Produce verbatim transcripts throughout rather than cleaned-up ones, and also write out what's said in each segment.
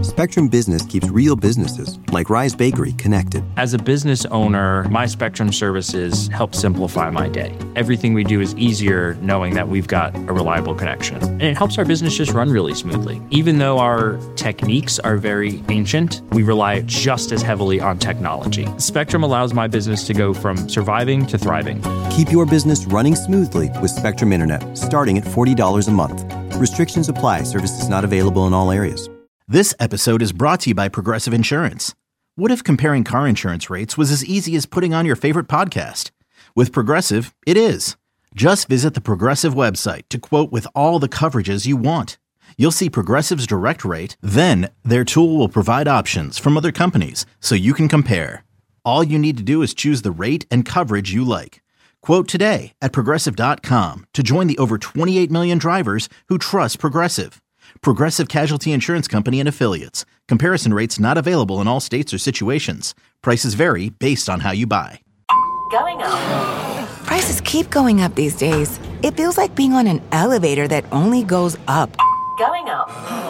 Spectrum Business keeps real businesses, like Rise Bakery, connected. As a business owner, my Spectrum services help simplify my day. Everything we do is easier knowing that we've got a reliable connection. And it helps our business just run really smoothly. Even though our techniques are very ancient, we rely just as heavily on technology. Spectrum allows my business to go from surviving to thriving. Keep your business running smoothly with Spectrum Internet, starting at forty dollars a month. Restrictions apply. Services not available in all areas. This episode is brought to you by Progressive Insurance. What if comparing car insurance rates was as easy as putting on your favorite podcast? With Progressive, it is. Just visit the Progressive website to quote with all the coverages you want. You'll see Progressive's direct rate, then their tool will provide options from other companies so you can compare. All you need to do is choose the rate and coverage you like. Quote today at Progressive dot com to join the over twenty-eight million drivers who trust Progressive. Progressive Casualty Insurance Company and Affiliates. Comparison rates not available in all states or situations. Prices vary based on how you buy. Going up. Prices keep going up these days. It feels like being on an elevator that only goes up. Going up.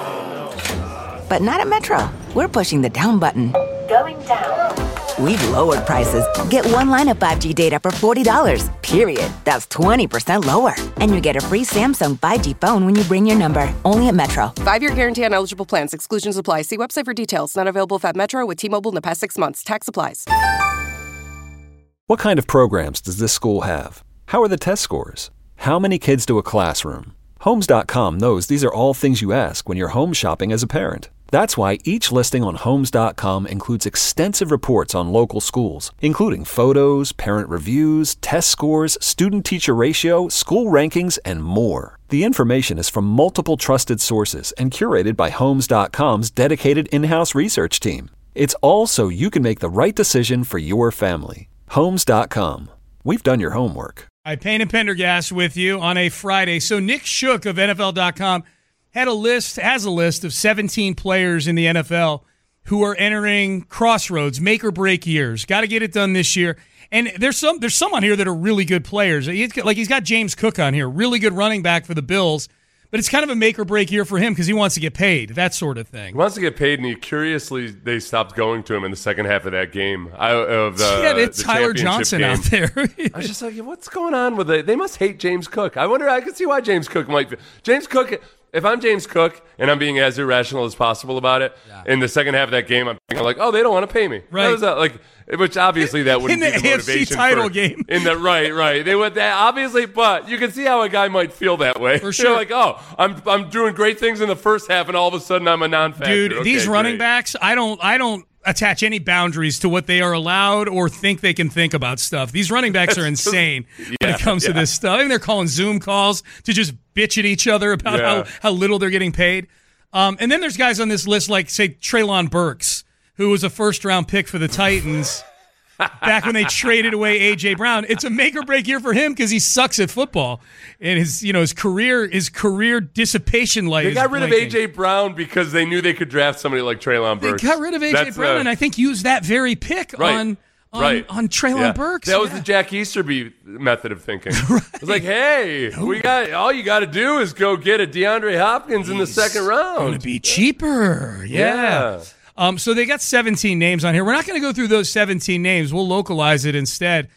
But not at Metro. We're pushing the down button. Going down. We've lowered prices. Get one line of five G data for forty dollars, period. That's twenty percent lower. And you get a free Samsung five G phone when you bring your number. Only at Metro. Five-year guarantee on eligible plans. Exclusions apply. See website for details. Not available at Metro with T-Mobile in the past six months. Tax applies. What kind of programs does this school have? How are the test scores? How many kids do a classroom? Homes dot com knows these are all things you ask when you're home shopping as a parent. That's why each listing on Homes dot com includes extensive reports on local schools, including photos, parent reviews, test scores, student-teacher ratio, school rankings, and more. The information is from multiple trusted sources and curated by Homes dot com's dedicated in-house research team. It's all so you can make the right decision for your family. Homes dot com. We've done your homework. All right, Payne and Pendergast with you on a Friday. So Nick Shook of N F L dot com had a list, has a list of seventeen players in the N F L who are entering crossroads, make or break years. Got to get it done this year. And there's some there's some on here that are really good players. He's got, like he's got James Cook on here, really good running back for the Bills. But it's kind of a make or break year for him because he wants to get paid, that sort of thing. He wants to get paid, and he curiously they stopped going to him in the second half of that game. I, of the, yeah, it's the Tyler Johnson game. out there. I was just like, what's going on with it? They must hate James Cook. I wonder. I can see why James Cook might be. James Cook. If I'm James Cook and I'm being as irrational as possible about it, yeah. in the second half of that game, I'm thinking like, oh, they don't want to pay me. Right. That, like, which obviously that wouldn't in the, be the A F C motivation title for, game. In the right, right. They would that obviously, but you can see how a guy might feel that way. For sure. You're like, oh, I'm I'm doing great things in the first half, and all of a sudden I'm a non-factor. Dude, okay, these running great. backs, I don't, I don't attach any boundaries to what they are allowed or think they can think about stuff. These running backs are insane just, when yeah, it comes yeah. to this stuff. I mean, they're calling Zoom calls to just bitch at each other about yeah. how, how little they're getting paid. Um, and then there's guys on this list like, say, Treylon Burks, who was a first-round pick for the Titans back when they traded away A J. Brown. It's a make-or-break year for him because he sucks at football. And his, you know, his career, his career dissipation light They is got rid blinking. of A J. Brown because they knew they could draft somebody like Treylon Burks. They got rid of A J. That's, Brown, uh, and I think used that very pick right. on on, right. on Treylon yeah. Burks. That was yeah. the Jack Easterby method of thinking. right. It's like, hey, we got all you got to do is go get a DeAndre Hopkins He's in the second round. Going to be cheaper. Yeah. yeah. Um, so they got seventeen names on here. We're not going to go through those seventeen names. We'll localize it instead.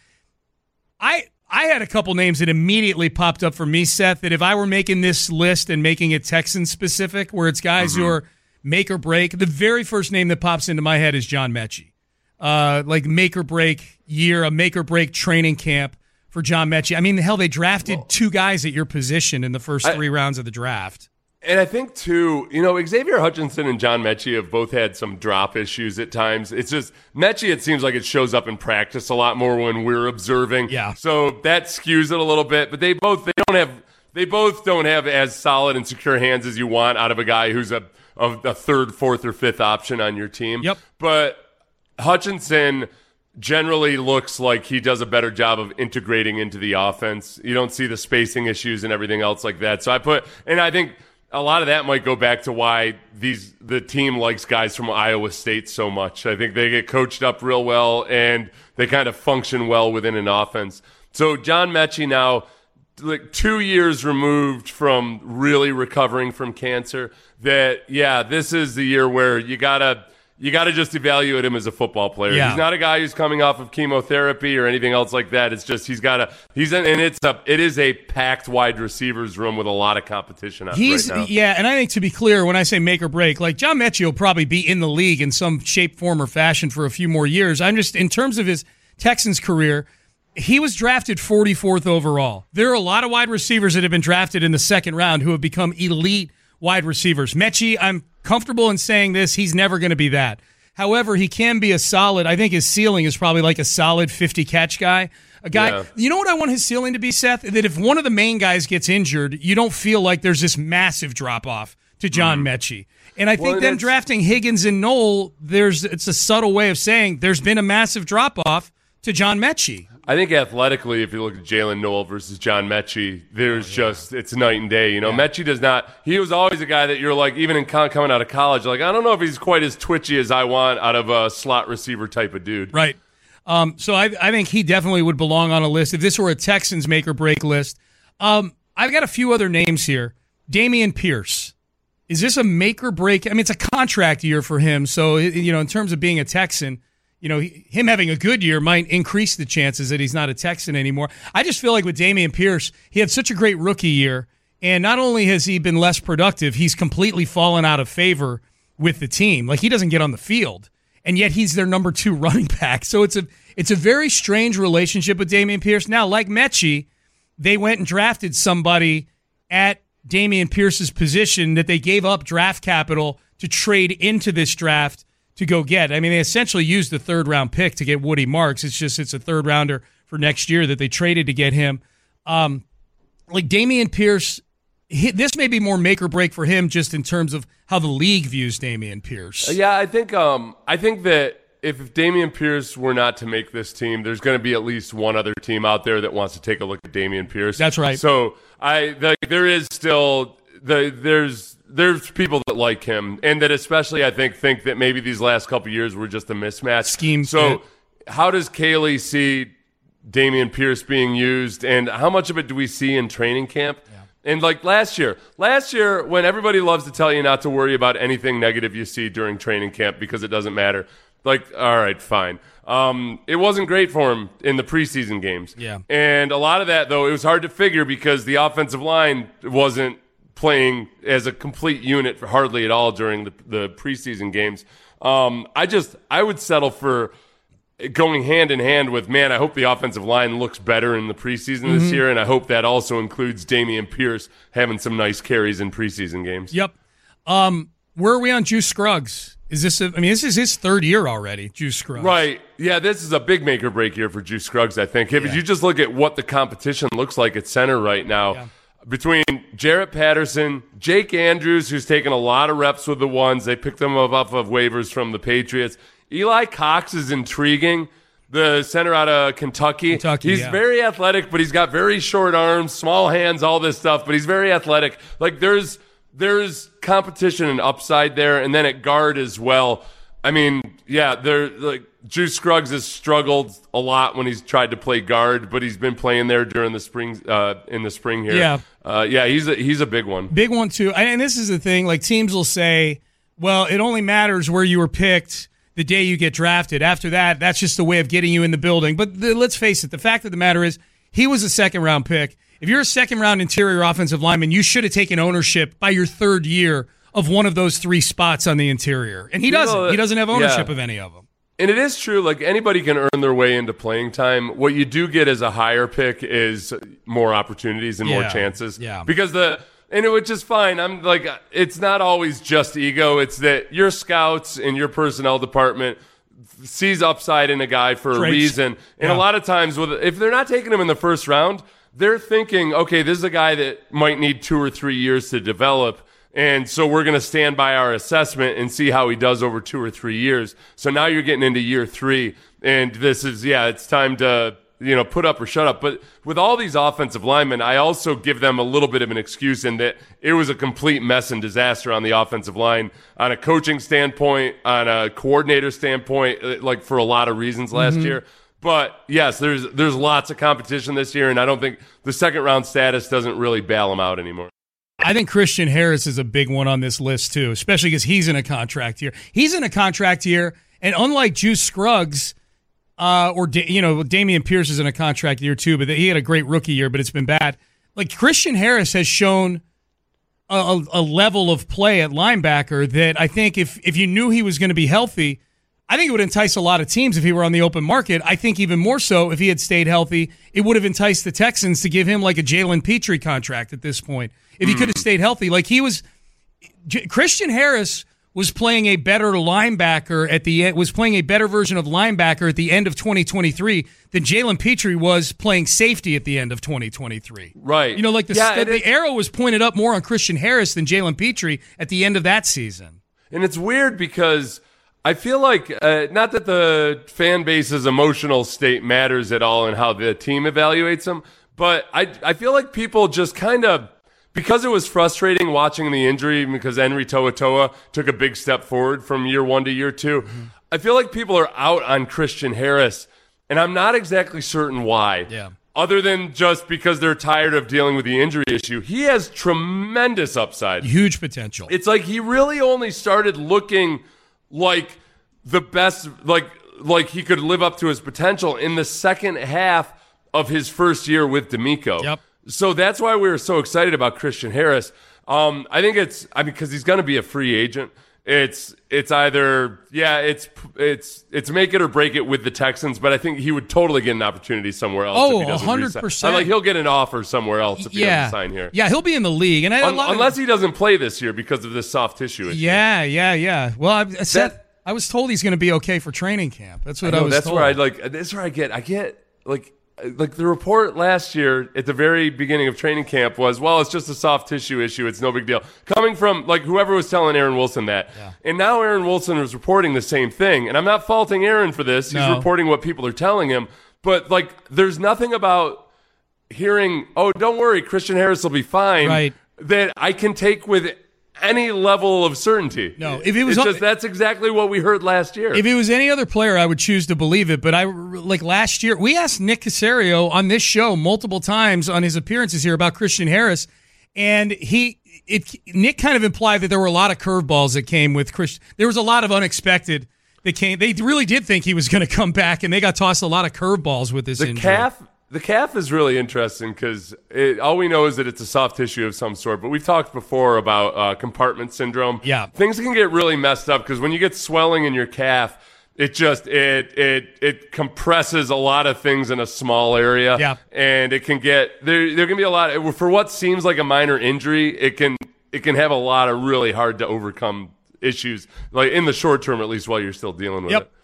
I I had a couple names that immediately popped up for me, Seth, that if I were making this list and making it Texan-specific, where it's guys mm-hmm. who are make or break, the very first name that pops into my head is John Mechie. Uh, like make or break year, a make or break training camp for John Mechie. I mean, hell, they drafted well, two guys at your position in the first three I, rounds of the draft. And I think, too, you know, Xavier Hutchinson and John Mechie have both had some drop issues at times. It's just, Mechie, it seems like it shows up in practice a lot more when we're observing. Yeah. So that skews it a little bit. But they both, they don't have, they both don't have as solid and secure hands as you want out of a guy who's a, a, a third, fourth, or fifth option on your team. Yep. But Hutchinson generally looks like he does a better job of integrating into the offense. You don't see the spacing issues and everything else like that. So I put, and I think a lot of that might go back to why these the team likes guys from Iowa State so much. I think they get coached up real well and they kind of function well within an offense. So John Mechie now like two years removed from really recovering from cancer. That yeah, this is the year where you gotta you gotta just evaluate him as a football player. Yeah. He's not a guy who's coming off of chemotherapy or anything else like that. It's just he's got a he's in, and it's a it is a packed wide receivers room with a lot of competition on He's right now. Yeah, and I think to be clear, when I say make or break, like John Mechie will probably be in the league in some shape, form, or fashion for a few more years. I'm just in terms of his Texans career. He was drafted forty-fourth overall. There are a lot of wide receivers that have been drafted in the second round who have become elite wide receivers. Mechie, I'm comfortable in saying this, he's never going to be that. However, he can be a solid, I think his ceiling is probably like a solid fifty-catch guy. A guy, yeah. You know what I want his ceiling to be, Seth? That if one of the main guys gets injured, you don't feel like there's this massive drop-off to John mm. Mechie. And I think well, them drafting Higgins and Knoll, there's it's a subtle way of saying there's been a massive drop-off to John Mechie. I think athletically, if you look at Jalen Knoll versus John Mechie, there's oh, yeah. just, it's night and day. You know, yeah. Mechie does not, he was always a guy that you're like, even in con- coming out of college, like, I don't know if he's quite as twitchy as I want out of a slot receiver type of dude. Right. Um, so I, I think he definitely would belong on a list. If this were a Texans make or break list, um, I've got a few other names here. Dameon Pierce. Is this a make or break? I mean, it's a contract year for him. So, you know, in terms of being a Texan, you know, him having a good year might increase the chances that he's not a Texan anymore. I just feel like with Dameon Pierce, he had such a great rookie year, and not only has he been less productive, he's completely fallen out of favor with the team. Like, he doesn't get on the field, and yet he's their number two running back. So it's a it's a very strange relationship with Dameon Pierce. Now, like Mechie, they went and drafted somebody at Dameon Pierce's position that they gave up draft capital to trade into this draft to go get. I mean, they essentially used the third round pick to get Woody Marks. It's just it's a third rounder for next year that they traded to get him. Um, like Dameon Pierce, he, this may be more make or break for him just in terms of how the league views Dameon Pierce. Yeah, I think um, I think that if Dameon Pierce were not to make this team, there's going to be at least one other team out there that wants to take a look at Dameon Pierce. That's right. So I the, there is still the there's. There's people that like him, and that especially, I think, think that maybe these last couple of years were just a mismatch. Scheme. So how does Kaylee see Dameon Pierce being used, and how much of it do we see in training camp? Yeah. And like last year, last year when everybody loves to tell you not to worry about anything negative you see during training camp because it doesn't matter. Like, all right, fine. Um, it wasn't great for him in the preseason games. Yeah. And a lot of that, though, it was hard to figure because the offensive line wasn't playing as a complete unit for hardly at all during the, the preseason games. Um, I just, I would settle for going hand in hand with, man, I hope the offensive line looks better in the preseason mm-hmm. this year, and I hope that also includes Dameon Pierce having some nice carries in preseason games. Yep. Um, where are we on Juice Scruggs? Is this, a, I mean, this is his third year already, Juice Scruggs. Right. Yeah, this is a big make or break year for Juice Scruggs, I think. If yeah. you just look at what the competition looks like at center right now, yeah. between Jarrett Patterson, Jake Andrews, who's taken a lot of reps with the ones. They picked them up off of waivers from the Patriots. Eli Cox is intriguing, the center out of Kentucky. Kentucky he's yeah. very athletic, but he's got very short arms, small hands, all this stuff, but he's very athletic. Like, there's there's competition and upside there, and then at guard as well. I mean, yeah, they're like Juice Scruggs has struggled a lot when he's tried to play guard, but he's been playing there during the spring, uh, in the spring here. Yeah, uh, yeah, he's a, he's a big one, big one too. And this is the thing: like teams will say, "Well, it only matters where you were picked the day you get drafted. After that, that's just a way of getting you in the building." But the, let's face it: the fact of the matter is, he was a second round pick. If you're a second round interior offensive lineman, you should have taken ownership by your third year of one of those three spots on the interior. And he doesn't. You know, he doesn't have ownership yeah. of any of them. And it is true, like anybody can earn their way into playing time. What you do get as a higher pick is more opportunities and yeah. more chances. Yeah. Because the and it which is fine. I'm like it's not always just ego. It's that your scouts and your personnel department sees upside in a guy for Traits. a reason. And yeah. a lot of times with if they're not taking him in the first round, they're thinking, okay, this is a guy that might need two or three years to develop. And so we're going to stand by our assessment and see how he does over two or three years. So now you're getting into year three, and this is, yeah, it's time to, you know, put up or shut up. But with all these offensive linemen, I also give them a little bit of an excuse in that it was a complete mess and disaster on the offensive line, on a coaching standpoint, on a coordinator standpoint, like for a lot of reasons last mm-hmm. year. But yes, there's there's lots of competition this year, and I don't think the second round status doesn't really bail him out anymore. I think Christian Harris is a big one on this list too, especially because he's in a contract year. He's in a contract year, and unlike Juice Scruggs, uh, or da- you know, Damian Pierce is in a contract year too, but he had a great rookie year, but it's been bad. Like Christian Harris has shown a, a level of play at linebacker that I think if if you knew he was going to be healthy, I think it would entice a lot of teams if he were on the open market. I think even more so if he had stayed healthy, it would have enticed the Texans to give him like a Jalen Petrie contract at this point. If he could have stayed healthy, like he was, J- Christian Harris was playing a better linebacker at the end, was playing a better version of linebacker at the end of twenty twenty-three than Jalen Petrie was playing safety at the end of twenty twenty-three. Right. You know, like the, yeah, the, the arrow was pointed up more on Christian Harris than Jalen Petrie at the end of that season. And it's weird because I feel like, uh, not that the fan base's emotional state matters at all in how the team evaluates them, but I, I feel like people just kind of, because it was frustrating watching the injury because Henry To'oTo'o took a big step forward from year one to year two, mm-hmm. I feel like people are out on Christian Harris, and I'm not exactly certain why. Yeah. Other than just because they're tired of dealing with the injury issue. He has tremendous upside. Huge potential. It's like he really only started looking like the best, like like he could live up to his potential in the second half of his first year with D'Amico. Yep. So that's why we were so excited about Christian Harris. Um, I think it's, I mean, because he's going to be a free agent. It's it's either yeah, it's it's it's make it or break it with the Texans. But I think he would totally get an opportunity somewhere else. Oh, if he doesn't one hundred resign. percent. Like he'll get an offer somewhere else if he yeah. doesn't sign here. Yeah, he'll be in the league, and I, Un- a lot unless of, he doesn't play this year because of this soft tissue issue. Yeah, yeah, yeah. Well, I, I said That- I was told he's going to be okay for training camp. That's what I, I, know, was that's told. where I like. That's where I get. I get like. Like the report last year at the very beginning of training camp was, well, it's just a soft tissue issue. It's no big deal. Coming from like whoever was telling Aaron Wilson that. Yeah. And now Aaron Wilson is reporting the same thing. And I'm not faulting Aaron for this. He's No. reporting what people are telling him. But like there's nothing about hearing, oh, don't worry, Christian Harris will be fine. Right. That I can take with any level of certainty. No, if it was it's just that's exactly what we heard last year. If it was any other player, I would choose to believe it. But I like last year, we asked Nick Caserio on this show multiple times on his appearances here about Christian Harris, and he it Nick kind of implied that there were a lot of curveballs that came with Christian. There was a lot of unexpected that came. They really did think he was going to come back, and they got tossed a lot of curveballs with this the injury. calf. The calf is really interesting because all we know is that it's a soft tissue of some sort. But we've talked before about uh, compartment syndrome. Yeah. Things can get really messed up because when you get swelling in your calf, it just it it it compresses a lot of things in a small area. Yeah. And it can get there. There can be a lot of, for what seems like a minor injury. It can it can have a lot of really hard to overcome issues, like in the short term, at least while you're still dealing with Yep. it.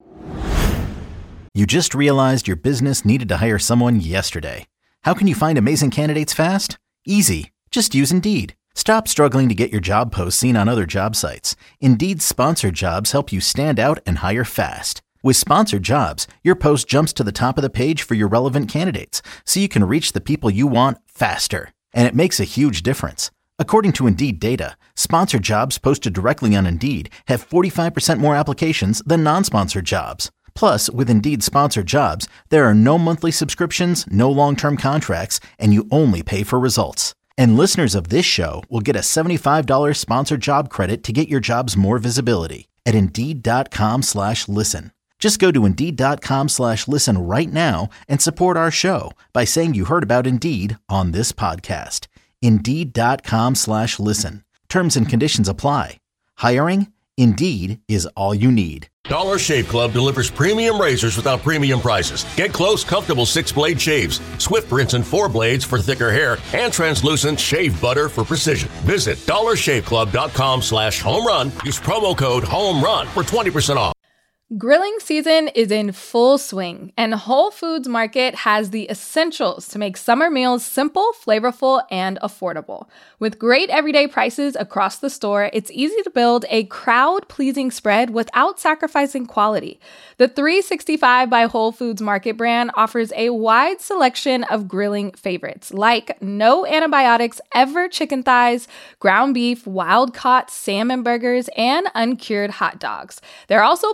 You just realized your business needed to hire someone yesterday. How can you find amazing candidates fast? Easy. Just use Indeed. Stop struggling to get your job posts seen on other job sites. Indeed's sponsored jobs help you stand out and hire fast. With sponsored jobs, your post jumps to the top of the page for your relevant candidates, so you can reach the people you want faster. And it makes a huge difference. According to Indeed data, sponsored jobs posted directly on Indeed have forty-five percent more applications than non-sponsored jobs. Plus, with Indeed sponsored jobs, there are no monthly subscriptions, no long-term contracts, and you only pay for results. And listeners of this show will get a seventy-five dollars sponsored job credit to get your jobs more visibility at Indeed.com slash listen. Just go to Indeed.com slash listen right now and support our show by saying you heard about Indeed on this podcast. Indeed.com slash listen. Terms and conditions apply. Hiring? Indeed is all you need. Dollar Shave Club delivers premium razors without premium prices. Get close, comfortable six-blade shaves, swift rinse and four blades for thicker hair, and translucent shave butter for precision. Visit dollarshaveclub.com slash home run. Use promo code HOMERUN for twenty percent off. Grilling season is in full swing, and Whole Foods Market has the essentials to make summer meals simple, flavorful, and affordable. With great everyday prices across the store, it's easy to build a crowd-pleasing spread without sacrificing quality. The three sixty-five by Whole Foods Market brand offers a wide selection of grilling favorites, like no antibiotics ever chicken thighs, ground beef, wild-caught salmon burgers, and uncured hot dogs. There are also plenty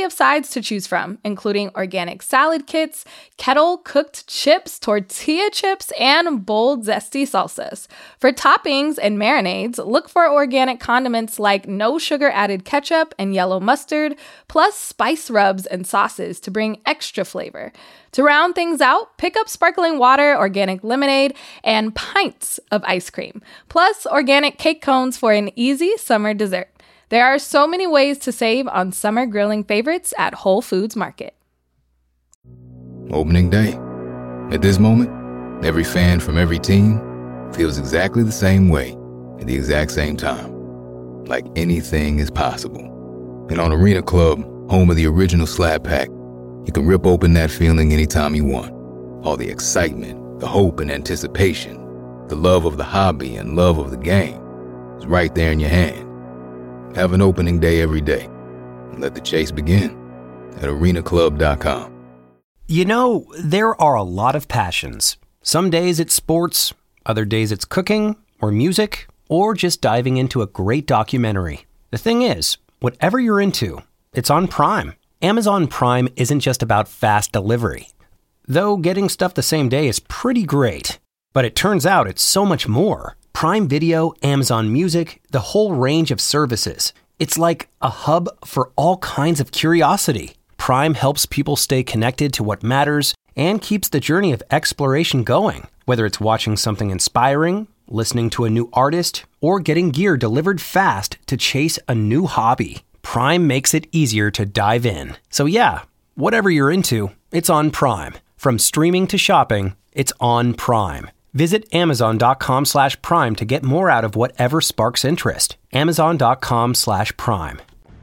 plenty of sides to choose from, including organic salad kits, kettle-cooked chips, tortilla chips, and bold, zesty salsas. For toppings and marinades, look for organic condiments like no-sugar-added ketchup and yellow mustard, plus spice rubs and sauces to bring extra flavor. To round things out, pick up sparkling water, organic lemonade, and pints of ice cream, plus organic cake cones for an easy summer dessert. There are so many ways to save on summer grilling favorites at Whole Foods Market. Opening day. At this moment, every fan from every team feels exactly the same way at the exact same time. Like anything is possible. And on Arena Club, home of the original Slab Pack, you can rip open that feeling anytime you want. All the excitement, the hope and anticipation, the love of the hobby and love of the game is right there in your hand. Have an opening day every day. And let the chase begin at arena club dot com. You know, there are a lot of passions. Some days it's sports, other days it's cooking or music, or just diving into a great documentary. The thing is, whatever you're into, it's on Prime. Amazon Prime isn't just about fast delivery. Though getting stuff the same day is pretty great. But it turns out it's so much more. Prime Video, Amazon Music, the whole range of services. It's like a hub for all kinds of curiosity. Prime helps people stay connected to what matters and keeps the journey of exploration going. Whether it's watching something inspiring, listening to a new artist, or getting gear delivered fast to chase a new hobby, Prime makes it easier to dive in. So yeah, whatever you're into, it's on Prime. From streaming to shopping, it's on Prime. Visit amazon.com slash prime to get more out of whatever sparks interest. Amazon.com slash prime.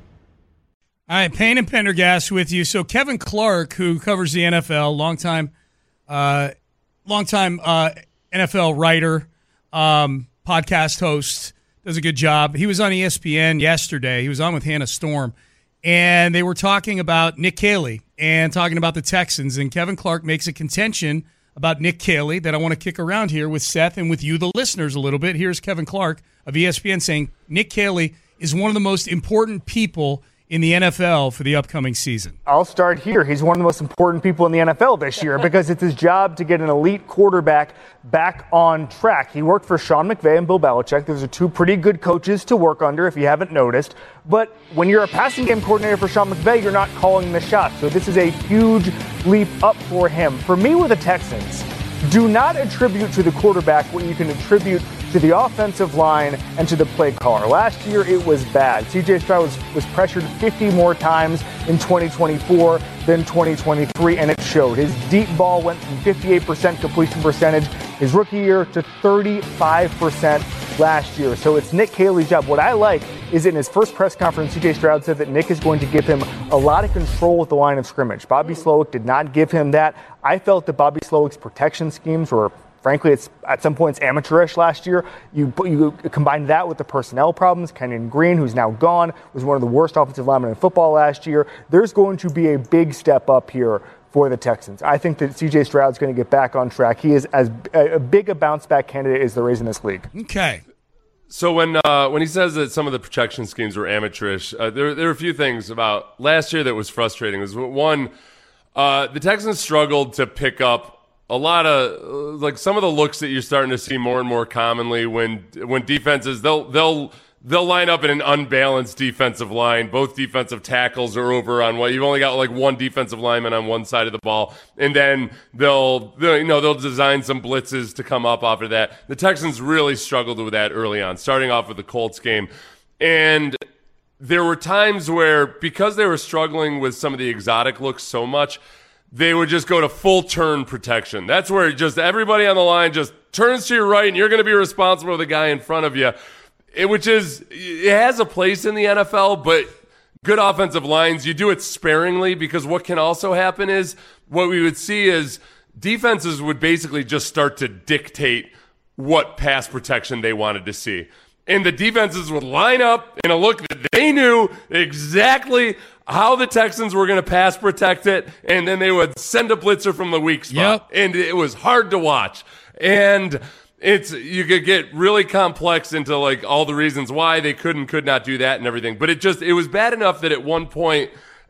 All right, Payne and Pendergast with you. So Kevin Clark, who covers the N F L, longtime, uh, longtime uh, N F L writer, um, podcast host, does a good job. He was on E S P N yesterday. He was on with Hannah Storm, and they were talking about Nick Caley and talking about the Texans. And Kevin Clark makes a contention about Nick Caley that I want to kick around here with Seth and with you, the listeners, a little bit. Here's Kevin Clark of E S P N saying Nick Caley is one of the most important people in the N F L for the upcoming season. I'll start here. He's one of the most important people in the N F L this year because it's his job to get an elite quarterback back on track. He worked for Sean McVay and Bill Belichick. Those are two pretty good coaches to work under, if you haven't noticed. But when you're a passing game coordinator for Sean McVay, you're not calling the shots. So this is a huge leap up for him. For me with the Texans, do not attribute to the quarterback what you can attribute to the offensive line and to the play caller. Last year, it was bad. C J Stroud was, was pressured fifty more times in twenty twenty-four than twenty twenty-three, and it showed. His deep ball went from fifty-eight percent completion percentage his rookie year to thirty-five percent last year. So it's Nick Caley's job. What I like is in his first press conference, C J Stroud said that Nick is going to give him a lot of control with the line of scrimmage. Bobby Slowick did not give him that. I felt that Bobby Slowick's protection schemes were, frankly, it's at some points amateurish last year. You you combine that with the personnel problems. Kenyon Green, who's now gone, was one of the worst offensive linemen in football last year. There's going to be a big step up here for the Texans. I think that C J Stroud's going to get back on track. He is as a big a bounce back candidate as there is in this league. Okay. So when uh, when he says that some of the protection schemes were amateurish, uh, there there are a few things about last year that was frustrating. Was one, uh, the Texans struggled to pick up a lot of like some of the looks that you're starting to see more and more commonly when when defenses they'll they'll they'll line up in an unbalanced defensive line. Both defensive tackles are over on what you've only got like one defensive lineman on one side of the ball, and then they'll, they'll you know they'll design some blitzes to come up after that. The Texans really struggled with that early on, starting off with the Colts game, and there were times where because they were struggling with some of the exotic looks so much, they would just go to full turn protection. That's where just everybody on the line just turns to your right, and you're going to be responsible for the guy in front of you. It, which is, it has a place in the N F L, but good offensive lines, you do it sparingly because what can also happen is what we would see is defenses would basically just start to dictate what pass protection they wanted to see. And the defenses would line up in a look that they knew exactly how the Texans were going to pass protect it, and then they would send a blitzer from the weak spot. Yep. And it was hard to watch. And it's you could get really complex into like all the reasons why they could and could not do that and everything. But it just it was bad enough that at one point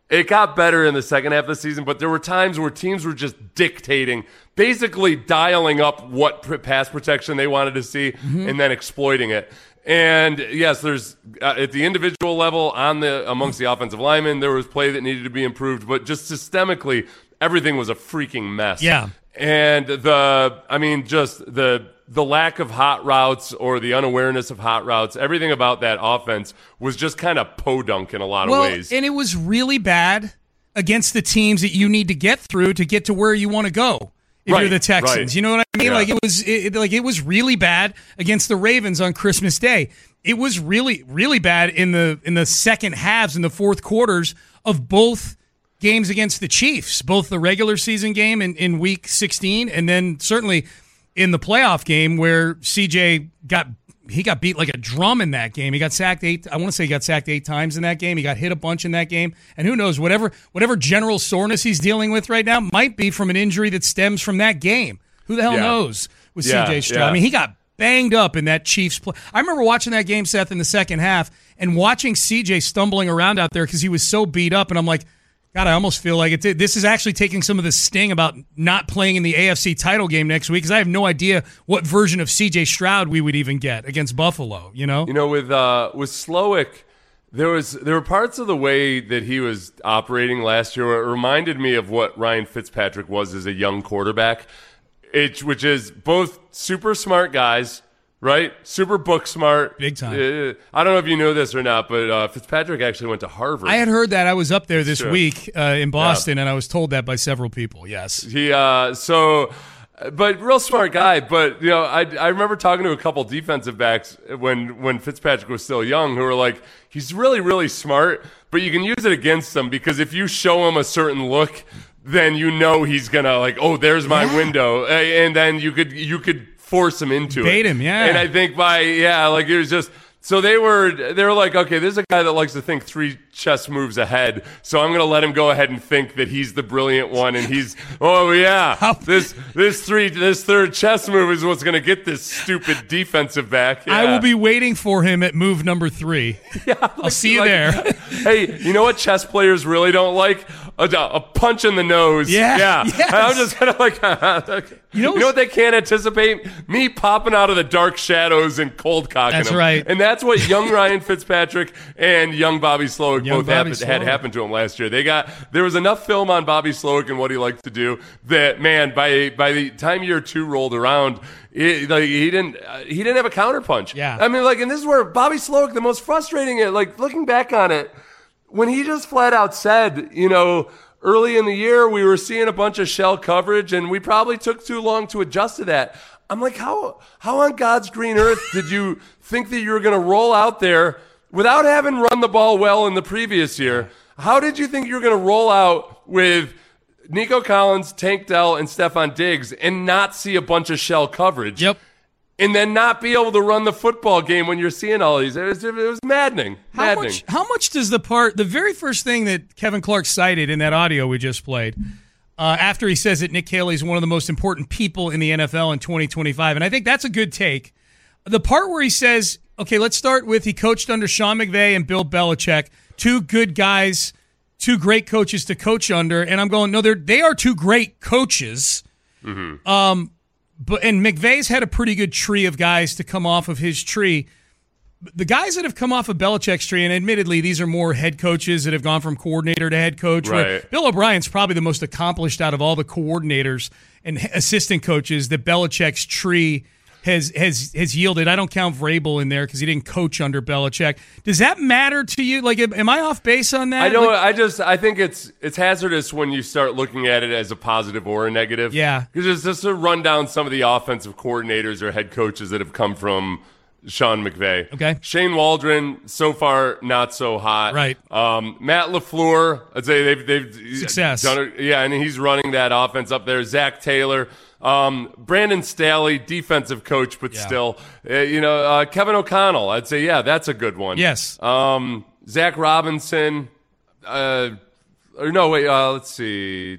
It got better in the second half of the season, but there were times where teams were just dictating, basically dialing up what pr- pass protection they wanted to see mm-hmm. and then exploiting it. And yes, there's uh, at the individual level on the amongst the offensive linemen, there was play that needed to be improved, but just systemically, everything was a freaking mess. Yeah. And the, I mean, just the the lack of hot routes or the unawareness of hot routes, everything about that offense was just kind of podunk in a lot well, of ways. And it was really bad against the teams that you need to get through to get to where you want to go. If right, you're the Texans, right. you know what I mean? Yeah. Like it was, it, like it was really bad against the Ravens on Christmas Day. It was really, really bad in the in the second halves, in the fourth quarters of both games against the Chiefs, both the regular season game in, in Week sixteen, and then certainly in the playoff game where C J got he got beat like a drum in that game. He got sacked eight. I want to say he got sacked eight times in that game. He got hit a bunch in that game, and who knows, whatever whatever general soreness he's dealing with right now might be from an injury that stems from that game. Who the hell yeah. knows with yeah, C J Stroud? Yeah. I mean, he got banged up in that Chiefs play. I remember watching that game, Seth, in the second half, and watching C J stumbling around out there because he was so beat up, and I'm like, God, I almost feel like it. This is actually taking some of the sting about not playing in the A F C title game next week because I have no idea what version of C J Stroud we would even get against Buffalo. You know, you know, with uh, with Slowick, there was there were parts of the way that he was operating last year where it reminded me of what Ryan Fitzpatrick was as a young quarterback, it, which is both super smart guys. Right? Super book smart. Big time. Uh, I don't know if you know this or not, but uh, Fitzpatrick actually went to Harvard. I had heard that. I was up there this Sure. week uh, in Boston, Yeah. and I was told that by several people. Yes. He, uh, so, but real smart guy. But, you know, I, I remember talking to a couple defensive backs when, when Fitzpatrick was still young who were like, he's really, really smart, but you can use it against him because if you show him a certain look, then you know he's going to like, oh, there's my Yeah. window. And then you could, you could, force him into Bait it. him, yeah. And I think by, yeah, like it was just, so they were, they were like, okay, this is a guy that likes to think three chess moves ahead, so I'm going to let him go ahead and think that he's the brilliant one, and he's, oh yeah, this this three, this third chess move is what's going to get this stupid defensive back. Yeah. I will be waiting for him at move number three. Yeah, I'll like- see you like- there. Hey, you know what chess players really don't like? A, a punch in the nose. Yeah, Yeah. yes. I'm just kind of like, you know, you know what they can't anticipate? Me popping out of the dark shadows and cold cocking That's him. right. And that's what young Ryan Fitzpatrick and young Bobby Slowick Young both Bobby happened, had Slowick. happened to him last year. They got, there was enough film on Bobby Slowick and what he liked to do that, man, by, by the time year two rolled around, It, like he didn't, uh, he didn't have a counterpunch. Yeah. I mean, like, and this is where Bobby Slowick, the most frustrating, like, looking back on it, when he just flat out said, you know, early in the year we were seeing a bunch of shell coverage, and we probably took too long to adjust to that. I'm like, how, how on God's green earth did you think that you were going to roll out there without having run the ball well in the previous year? How did you think you were going to roll out with Nico Collins, Tank Dell, and Stephon Diggs and not see a bunch of shell coverage? Yep. And then not be able to run the football game when you're seeing all these. It was, it was maddening. How maddening. much, how much does the part, the very first thing that Kevin Clark cited in that audio we just played, uh, after he says that Nick Caley is one of the most important people in the N F L in twenty twenty-five, and I think that's a good take. The part where he says, okay, let's start with he coached under Sean McVay and Bill Belichick, two good guys, two great coaches to coach under, and I'm going, no, they're, they are two great coaches. Mm-hmm. Um, but and McVay's had a pretty good tree of guys to come off of his tree. The guys that have come off of Belichick's tree, and admittedly, these are more head coaches that have gone from coordinator to head coach. where Right. Bill O'Brien's probably the most accomplished out of all the coordinators and assistant coaches that Belichick's tree has has has yielded. I don't count Vrabel in there because he didn't coach under Belichick. Does that matter to you? Like, am am I off base on that? I don't. Like, I just. I think it's it's hazardous when you start looking at it as a positive or a negative. Yeah. Because it's just to run down some of the offensive coordinators or head coaches that have come from Sean McVay. Okay. Shane Waldron, so far not so hot. Right. Um, Matt LaFleur, I'd say they've they've Success. done it. Yeah, and he's running that offense up there. Zach Taylor. Um, Brandon Staley, defensive coach, but Yeah. still, uh, you know, uh, Kevin O'Connell. I'd say, yeah, that's a good one. Yes. Um, Zach Robinson. Uh, or no, wait. Uh, let's see.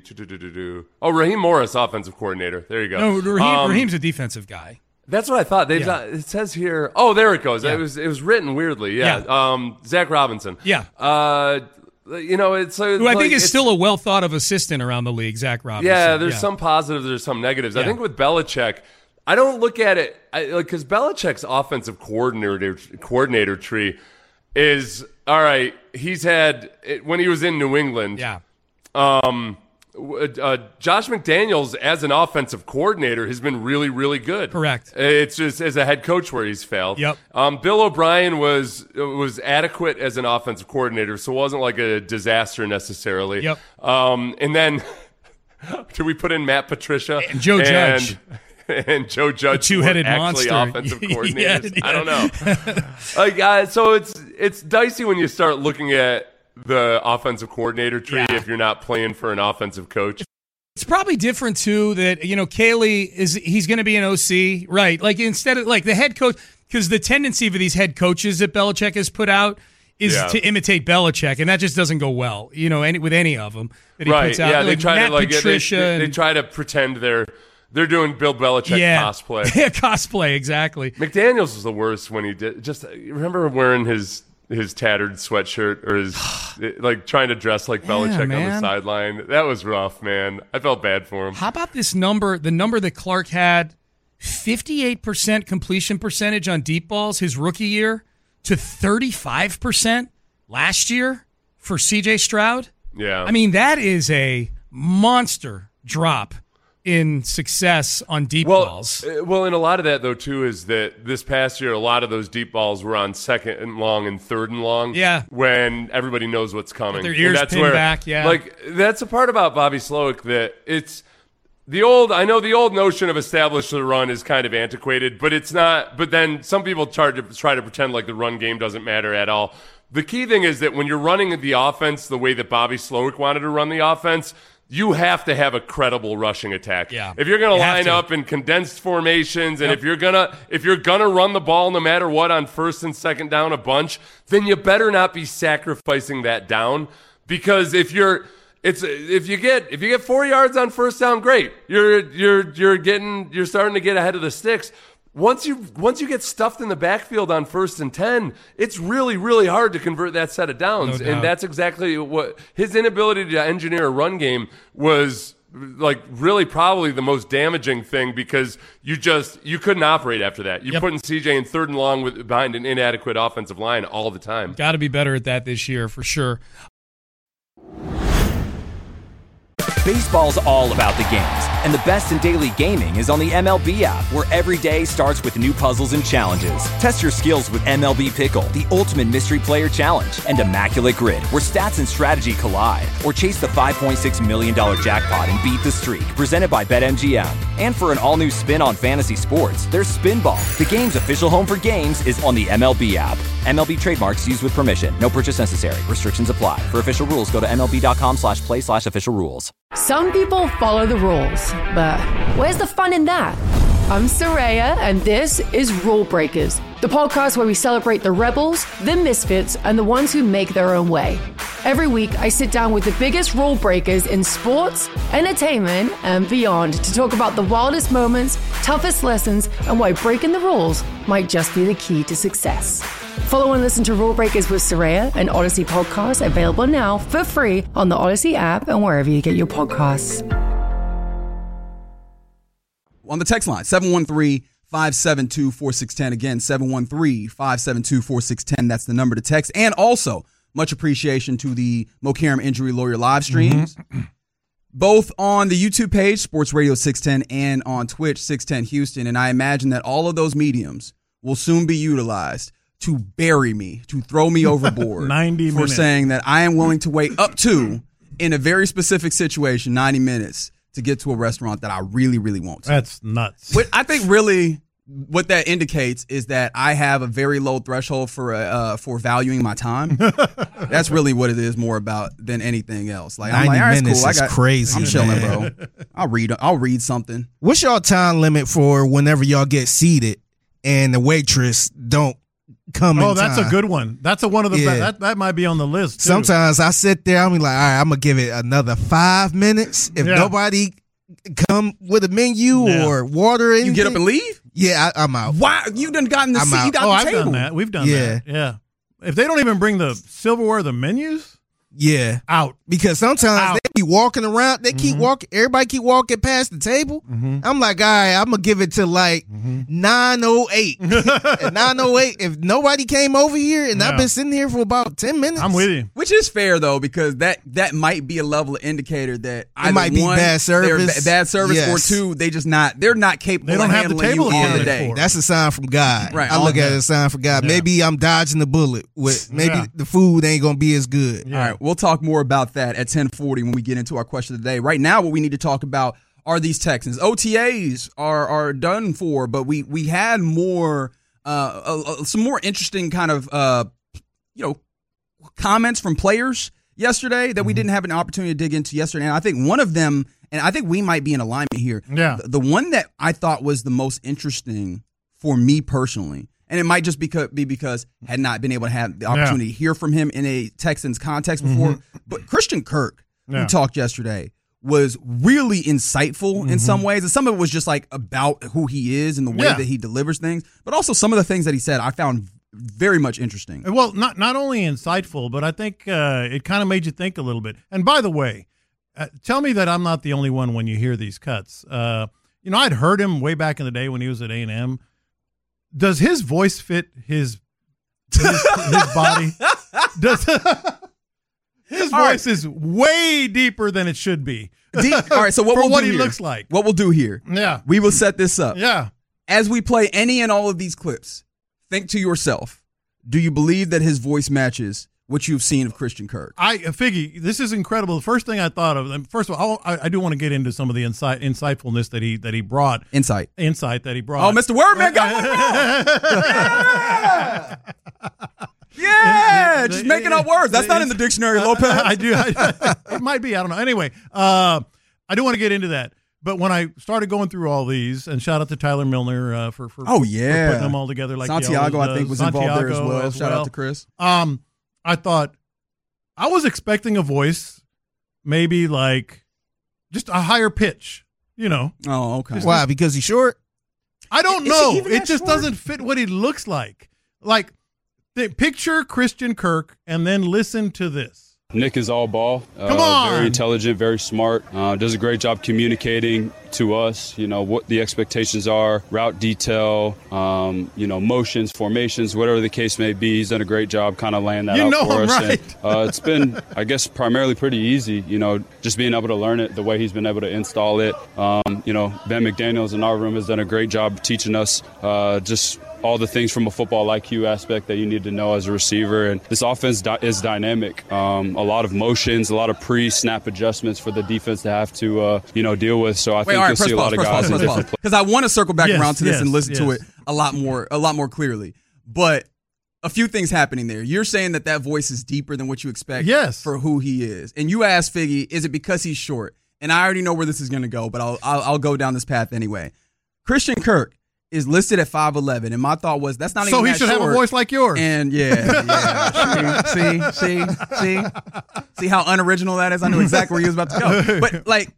Oh, Raheem Morris, offensive coordinator. There you go. no, Raheem, Um, Raheem's a defensive guy. That's what I thought. They've Yeah. not, it says here. Oh, there it goes. Yeah. It was it was written weirdly. Yeah. Yeah. Um, Zach Robinson. Yeah. Uh, you know, it's uh, who I like, think is it's, still a well thought of assistant around the league, Zach Robinson. Yeah, there's yeah. some positives, there's some negatives. Yeah. I think with Belichick, I don't look at it I, like because Belichick's offensive coordinator coordinator tree is all right. He's had when he was in New England. Yeah. Um, uh, Josh McDaniels as an offensive coordinator has been really, really good. Correct. It's just as a head coach where he's failed. Yep. Um, Bill O'Brien was was adequate as an offensive coordinator, so it wasn't like a disaster necessarily. Yep. Um, and then do we put in Matt Patricia and Joe and, Judge? And Joe Judge, the two-headed actually monster. offensive coordinators. yeah, yeah. I don't know. like, uh, so it's it's dicey when you start looking at the offensive coordinator tree Yeah. if you're not playing for an offensive coach. It's probably different too that, you know, Caley is he's going to be an O C, right? Like instead of like the head coach, because the tendency for these head coaches that Belichick has put out is Yeah. to imitate Belichick, and that just doesn't go well, you know, any, with any of them that he Right? puts out. Yeah, like they try Matt to like Patricia they, they, they and- try to pretend they're they're doing Bill Belichick yeah. cosplay. Yeah, cosplay exactly. McDaniels was the worst when he did. Just remember wearing his his tattered sweatshirt or his like trying to dress like Belichick on the man. sideline. That was rough, man. I felt bad for him. How about this number? The number that Clark had, fifty-eight percent completion percentage on deep balls his rookie year to thirty-five percent last year for C J Stroud. Yeah. I mean, that is a monster drop in success on deep well, balls. uh, Well, and a lot of that, though, too, is that this past year, a lot of those deep balls were on second and long and third and long. Yeah. When everybody knows what's coming. Their ears and that's pinned where, back, yeah. Like, that's a part about Bobby Slowick that it's the old, I know the old notion of establish the run is kind of antiquated, but it's not, but then some people try to, try to pretend like the run game doesn't matter at all. The key thing is that when you're running the offense the way that Bobby Slowick wanted to run the offense, you have to have a credible rushing attack. Yeah. If you're going to You have line to. up in condensed formations, and Yep. if you're gonna if you're gonna run the ball no matter what on first and second down a bunch, then you better not be sacrificing that down. Because if you're it's if you get if you get four yards on first down, great. You're you're you're getting you're starting to get ahead of the sticks. Once you once you get stuffed in the backfield on first and ten, it's really, really hard to convert that set of downs. No doubt. And that's exactly what his inability to engineer a run game was like really probably the most damaging thing because you just you couldn't operate after that. You're Yep. putting C J in third and long with behind an inadequate offensive line all the time. Got to be better at that this year for sure. Baseball's all about the games, and the best in daily gaming is on the M L B app, where every day starts with new puzzles and challenges. Test your skills with M L B Pickle, the ultimate mystery player challenge, and Immaculate Grid, where stats and strategy collide. Or chase the five point six million dollars jackpot and beat the streak, presented by BetMGM. And for an all-new spin on fantasy sports, there's Spinball. The game's official home for games is on the M L B app. M L B trademarks used with permission. No purchase necessary. Restrictions apply. For official rules, go to MLB.com slash play slash official rules. Some people follow the rules, but where's the fun in that? I'm Soraya, and this is Rule Breakers, the podcast where we celebrate the rebels, the misfits, and the ones who make their own way. Every week, I sit down with the biggest rule breakers in sports, entertainment, and beyond to talk about the wildest moments, toughest lessons, and why breaking the rules might just be the key to success. Follow and listen to Rule Breakers with Soraya, an Odyssey podcast available now for free on the Odyssey app and wherever you get your podcasts. On the text line, seven one three, five seven two, four six one zero. Again, seven one three, five seven two, four six one zero. That's the number to text. And also, much appreciation to the Mokaram Injury Lawyer live streams, mm-hmm. both on the YouTube page, Sports Radio six ten, and on Twitch, six ten Houston. And I imagine that all of those mediums will soon be utilized to bury me, to throw me overboard ninety for minutes. saying that I am willing to wait up to, in a very specific situation, ninety minutes to get to a restaurant that I really, really want to. That's nuts. What I think really what that indicates is that I have a very low threshold for uh, for valuing my time. That's really what it is more about than anything else. Like I'm like, all right, minutes cool. I is got, crazy, I'm chilling, man. bro. I'll read. I'll read something. What's y'all time limit for whenever y'all get seated and the waitress don't come Oh, in that's time? a good one. That's a one of the Yeah. be- that that might be on the list. Too. Sometimes I sit there, I'm like, all right, I'm gonna give it another five minutes. If Yeah. nobody come with a menu Yeah. or water, or You get up anything, and leave? Yeah, I, I'm out. Why you done gotten the I'm seat? out. You got oh, the I've table. done that. We've done Yeah. that. Yeah. If they don't even bring the silverware, the menus, Yeah. Out. Because sometimes Out. they be walking around. They keep walking. Everybody keep walking past the table. Mm-hmm. I'm like, all right, I'm going to give it to like nine oh eight. At nine oh eight, if nobody came over here and Yeah. I've been sitting here for about ten minutes. I'm with you. Which is fair, though, because that that might be a level of indicator that either might be one, bad they're service. ba- bad service, Yes. or two, they just not, they're not capable They don't of have the handling table you on the accounted day. for. That's a sign from God. Right, I on look at that. it as a sign from God. Yeah. Maybe I'm dodging the bullet. With maybe Yeah. the food ain't going to be as good. All right, we'll talk more about that at ten forty when we get into our question of the day. Right now, what we need to talk about are these Texans. O T As are are done for, but we we had more, uh, uh, uh, some more interesting kind of, uh, you know, comments from players yesterday that we didn't have an opportunity to dig into yesterday. And I think one of them, and I think we might be in alignment here. Yeah. The, the one that I thought was the most interesting for me personally, and it might just because, be because I had not been able to have the opportunity Yeah. to hear from him in a Texans context before, Mhm. but Christian Kirk, Yeah. who talked yesterday, was really insightful in Mhm. some ways. And some of it was just like about who he is and the way Yeah. that he delivers things, but also some of the things that he said I found very much interesting. Well, not not only insightful, but I think uh, it kind of made you think a little bit. And by the way, uh, tell me that I'm not the only one when you hear these cuts. Uh, you know, I'd heard him way back in the day when he was at A and M. Does his voice fit his his, his body? Does his All right. voice is way deeper than it should be. Deep- all right, so what For we'll what do he here- looks like. What we'll do here. Yeah. We will set this up. Yeah. As we play any and all of these clips, think to yourself, do you believe that his voice matches what you've seen of Christian Kirk? I uh, Figgy, this is incredible. The first thing I thought of, and first of all, I, I do want to get into some of the insight, insightful-ness that he that he brought. Insight, insight that he brought. Oh, Mister Wordman got one wrong. Yeah, just making up words. That's not in the dictionary, Lopez. I do. I, it might be. I don't know. Anyway, uh, I do want to get into that. But when I started going through all these, and shout out to Tyler Milner uh, for, for Oh, for yeah. putting them all together. Like he Santiago, always I think, does. was involved there as Santiago well. as Shout out well. to Chris. Um, I thought I was expecting a voice, maybe like just a higher pitch. You know. Oh, okay. Just- Why? Because he's short? I don't Is he know. even It that just short? doesn't fit what he looks like. Like, th- picture Christian Kirk and then listen to this. Nick is all ball. Come uh, on! Very intelligent, very smart. Uh, does a great job communicating to us, you know, what the expectations are, route detail, um, you know, motions, formations, whatever the case may be. He's done a great job kind of laying that You out know for I'm us. right. And, uh, it's been, I guess, primarily pretty easy, you know, just being able to learn it the way he's been able to install it. Um, you know, Ben McDaniels in our room has done a great job teaching us uh, just all the things from a football I Q aspect that you need to know as a receiver. And this offense di- is dynamic. Um, a lot of motions, a lot of pre-snap adjustments for the defense to have to, uh, you know, deal with. So I Wait, think all right, you'll press see a pause, lot of press guys pause, in press different pause. Because I want to circle back Yes, around to this yes, and listen to yes. it a lot more, a lot more clearly. But a few things happening there. You're saying that that voice is deeper than what you expect Yes. for who he is. And you asked Figgy, is it because he's short? And I already know where this is going to go, but I'll, I'll I'll go down this path anyway. Christian Kirk is listed at five eleven, and my thought was that's not So even he that should have a short. voice like yours. And yeah, yeah. see, see, see, see, see how unoriginal that is. I knew exactly where he was about to go. But like,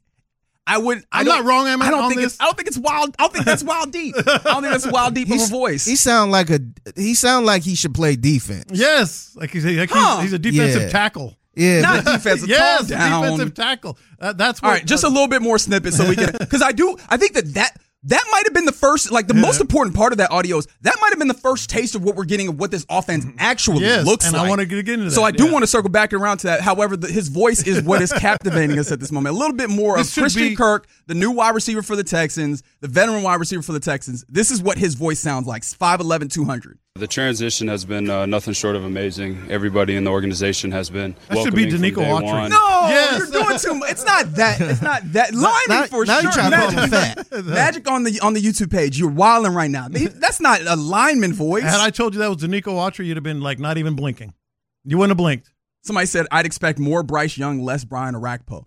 I would. I I'm don't- not wrong, am I, I don't on think this? it's. I don't think it's wild. I don't think that's wild deep. I don't think that's wild deep of a He's- voice. He sound like a. He sound like he should play defense. Yes, like he's, like Huh. he's, he's a defensive Yeah. tackle. Yeah, Not defensive. Yes, Calm down. defensive tackle. Uh, that's what, All right, just a little bit more snippet so we can, because I do, I think that that that might have been the first, like the most important part of that audio is that might have been the first taste of what we're getting of what this offense actually Yes, looks and like. I want to get into that. So I do yeah. want to circle back around to that. However, the, his voice is what is captivating us at this moment. A little bit more This of should Christian be- Kirk, the new wide receiver for the Texans, the veteran wide receiver for the Texans. This is what his voice sounds like: five eleven, two hundred. The transition has been uh, nothing short of amazing. Everybody in the organization has been That should be welcoming from Danico day Autry. one. No, Yes. you're doing too much. It's not that. It's not that. Lineman now- for now sure. you're trying to call him Magic, fat. Magic on the on the YouTube page. You're wilding right now. That's not a lineman voice. Had I told you that was Danico Autry, you'd have been like not even blinking. You wouldn't have blinked. Somebody said I'd expect more Bryce Young, less Brian Arakpo.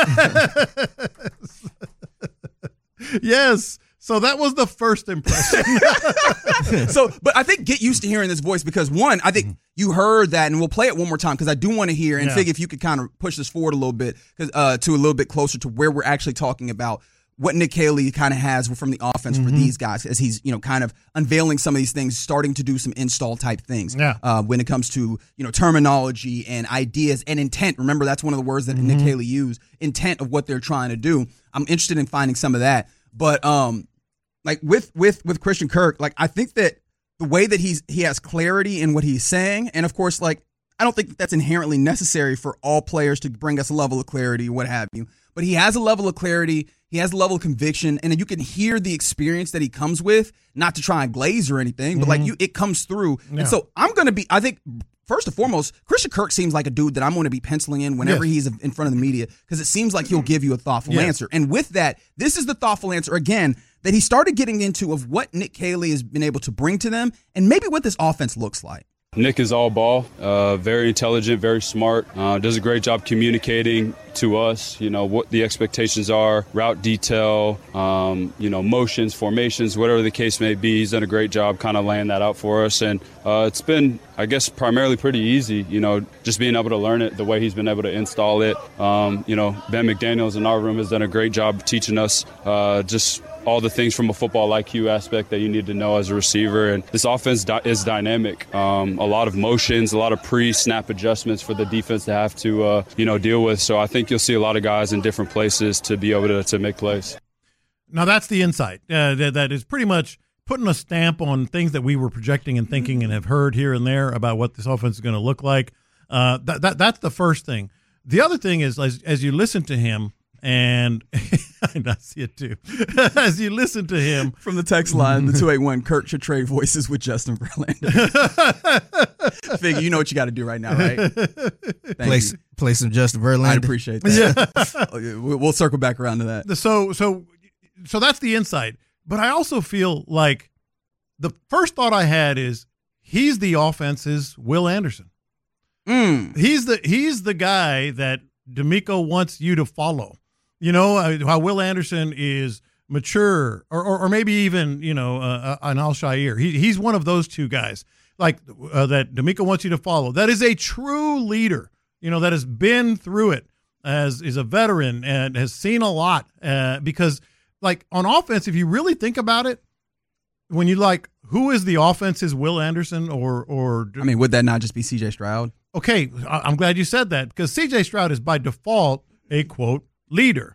Yes. So that was the first impression. So, but I think get used to hearing this voice because one, I think you heard that, and we'll play it one more time because I do want to hear and Yeah. Fig, if you could kind of push this forward a little bit, because uh, to a little bit closer to where we're actually talking about what Nick Caley kind of has from the offense mm-hmm. for these guys as he's, you know, kind of unveiling some of these things, starting to do some install type things yeah. uh, when it comes to, you know, terminology and ideas and intent. Remember, that's one of the words that mm-hmm. Nick Caley used, intent of what they're trying to do. I'm interested in finding some of that. But um, like with with with Christian Kirk, like I think that the way that he's he has clarity in what he's saying, and of course, like I don't think that that's inherently necessary for all players to bring us a level of clarity, what have you. But he has a level of clarity, he has a level of conviction, and you can hear the experience that he comes with, not to try and glaze or anything, but mm-hmm. like you, it comes through. Yeah. And so I'm going to be, I think, first and foremost, Christian Kirk seems like a dude that I'm going to be penciling in whenever yes. he's in front of the media because it seems like he'll give you a thoughtful yes. answer. And with that, this is the thoughtful answer, again, that he started getting into of what Nick Caley has been able to bring to them and maybe what this offense looks like. Nick is all ball, uh, very intelligent, very smart, uh, does a great job communicating to us, you know, what the expectations are, route detail, um, you know, motions, formations, whatever the case may be. He's done a great job kind of laying that out for us. And uh, it's been, I guess, primarily pretty easy, you know, just being able to learn it the way he's been able to install it. Um, you know, Ben McDaniels in our room has done a great job teaching us uh, just all the things from a football I Q aspect that you need to know as a receiver. And this offense di- is dynamic. Um, a lot of motions, a lot of pre-snap adjustments for the defense to have to, uh, you know, deal with. So I think you'll see a lot of guys in different places to be able to, to make plays. Now that's the insight uh, that, that is pretty much putting a stamp on things that we were projecting and thinking and have heard here and there about what this offense is going to look like. Uh, that, that That's the first thing. The other thing is, as, as you listen to him, and I see it too. As you listen to him from the text line, the two eight one, Kurt should trade voices with Justin Verlander. Figure, you know what you got to do right now, right? Play, play some Justin Verlander. I appreciate that. Yeah. We'll circle back around to that. So, so, so that's the insight. But I also feel like the first thought I had is he's the offense's Will Anderson. Mm. He's the he's the guy that DeMeco wants you to follow. You know, uh, how Will Anderson is mature, or, or, or maybe even, you know, uh, an Al-Shaair. He, he's one of those two guys, like uh, that DeMeco wants you to follow. That is a true leader, you know, that has been through it, as is a veteran and has seen a lot. Uh, because, like, on offense, if you really think about it, when you like, who is the offense's Will Anderson, or or I mean, would that not just be C J Stroud? Okay, I'm glad you said that, because C J Stroud is by default a, quote, leader.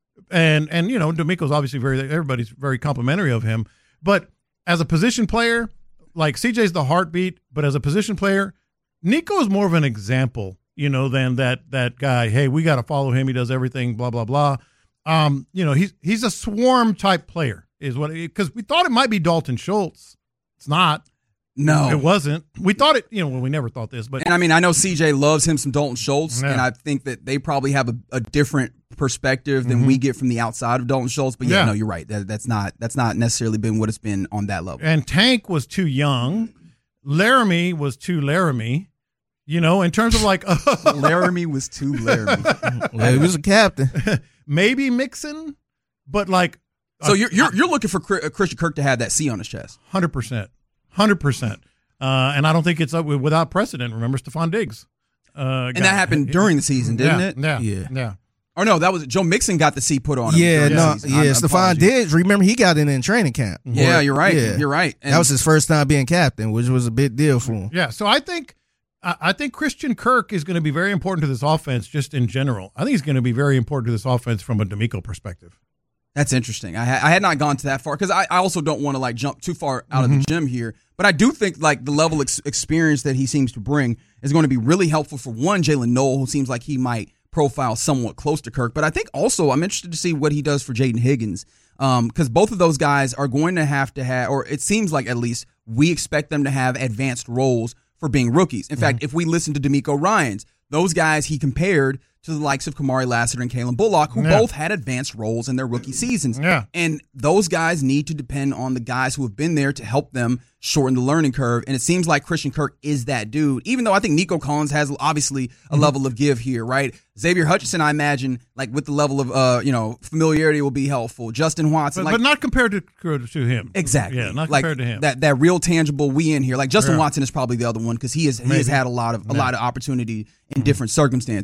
And, and you know, DeMeco's obviously very, everybody's very complimentary of him. But as a position player, like C J's the heartbeat, but as a position player, Nico is more of an example, you know, than that that guy, hey, we got to follow him. He does everything, blah, blah, blah. Um, you know, he's, he's a swarm type player is what, because we thought it might be Dalton Schultz. It's not. No, it wasn't. We thought it, you know, well, we never thought this, but. And I mean, I know C J loves him some Dalton Schultz, yeah. and I think that they probably have a, a different perspective than mm-hmm. we get from the outside of Dalton Schultz. But yeah, yeah. no, you're right. That, that's not that's not necessarily been what it's been on that level. And Tank was too young. Laramie was too Laramie. You know, in terms of like. Laramie was too Laramie. Well, he was a captain. Maybe Mixon, but like. So uh, you're, you're, you're looking for Christian Kirk to have that C on his chest. one hundred percent. one hundred percent. Uh, and I don't think it's up without precedent. Remember Stephon Diggs. Uh, and that happened during the season, didn't yeah, it? Yeah, yeah. Yeah. Or no, that was Joe Mixon got the C put on him. Yeah, no, yeah. I'm, Stephon Diggs, remember he got in in training camp. Yeah, or, you're right. Yeah. You're right. And that was his first time being captain, which was a big deal for him. Yeah, so I think I think Christian Kirk is going to be very important to this offense just in general. I think he's going to be very important to this offense from a DeMeco perspective. That's interesting. I, ha- I had not gone to that far because I, I also don't want to like jump too far out mm-hmm. of the gym here. But I do think like the level of ex- experience that he seems to bring is going to be really helpful for one, Jalen Noel, who seems like he might profile somewhat close to Kirk. But I think also I'm interested to see what he does for Jaden Higgins because um, both of those guys are going to have to have, or it seems like at least we expect them to have advanced roles for being rookies. In mm-hmm. fact, if we listen to DeMeco Ryans, those guys he compared to the likes of Kamari Lassiter and Kalen Bullock, who yeah. both had advanced roles in their rookie seasons. Yeah. And those guys need to depend on the guys who have been there to help them shorten the learning curve. And it seems like Christian Kirk is that dude, even though I think Nico Collins has obviously a mm-hmm. level of give here, right? Xavier Hutchinson, I imagine, like with the level of, uh, you know, familiarity will be helpful. Justin Watson. But, like, but not compared to to him. Exactly. Yeah, not like, compared to him. That that real tangible we in here. Like Justin yeah. Watson is probably the other one because he, has, he has had a lot of a yeah. lot of opportunity in mm-hmm. different circumstances.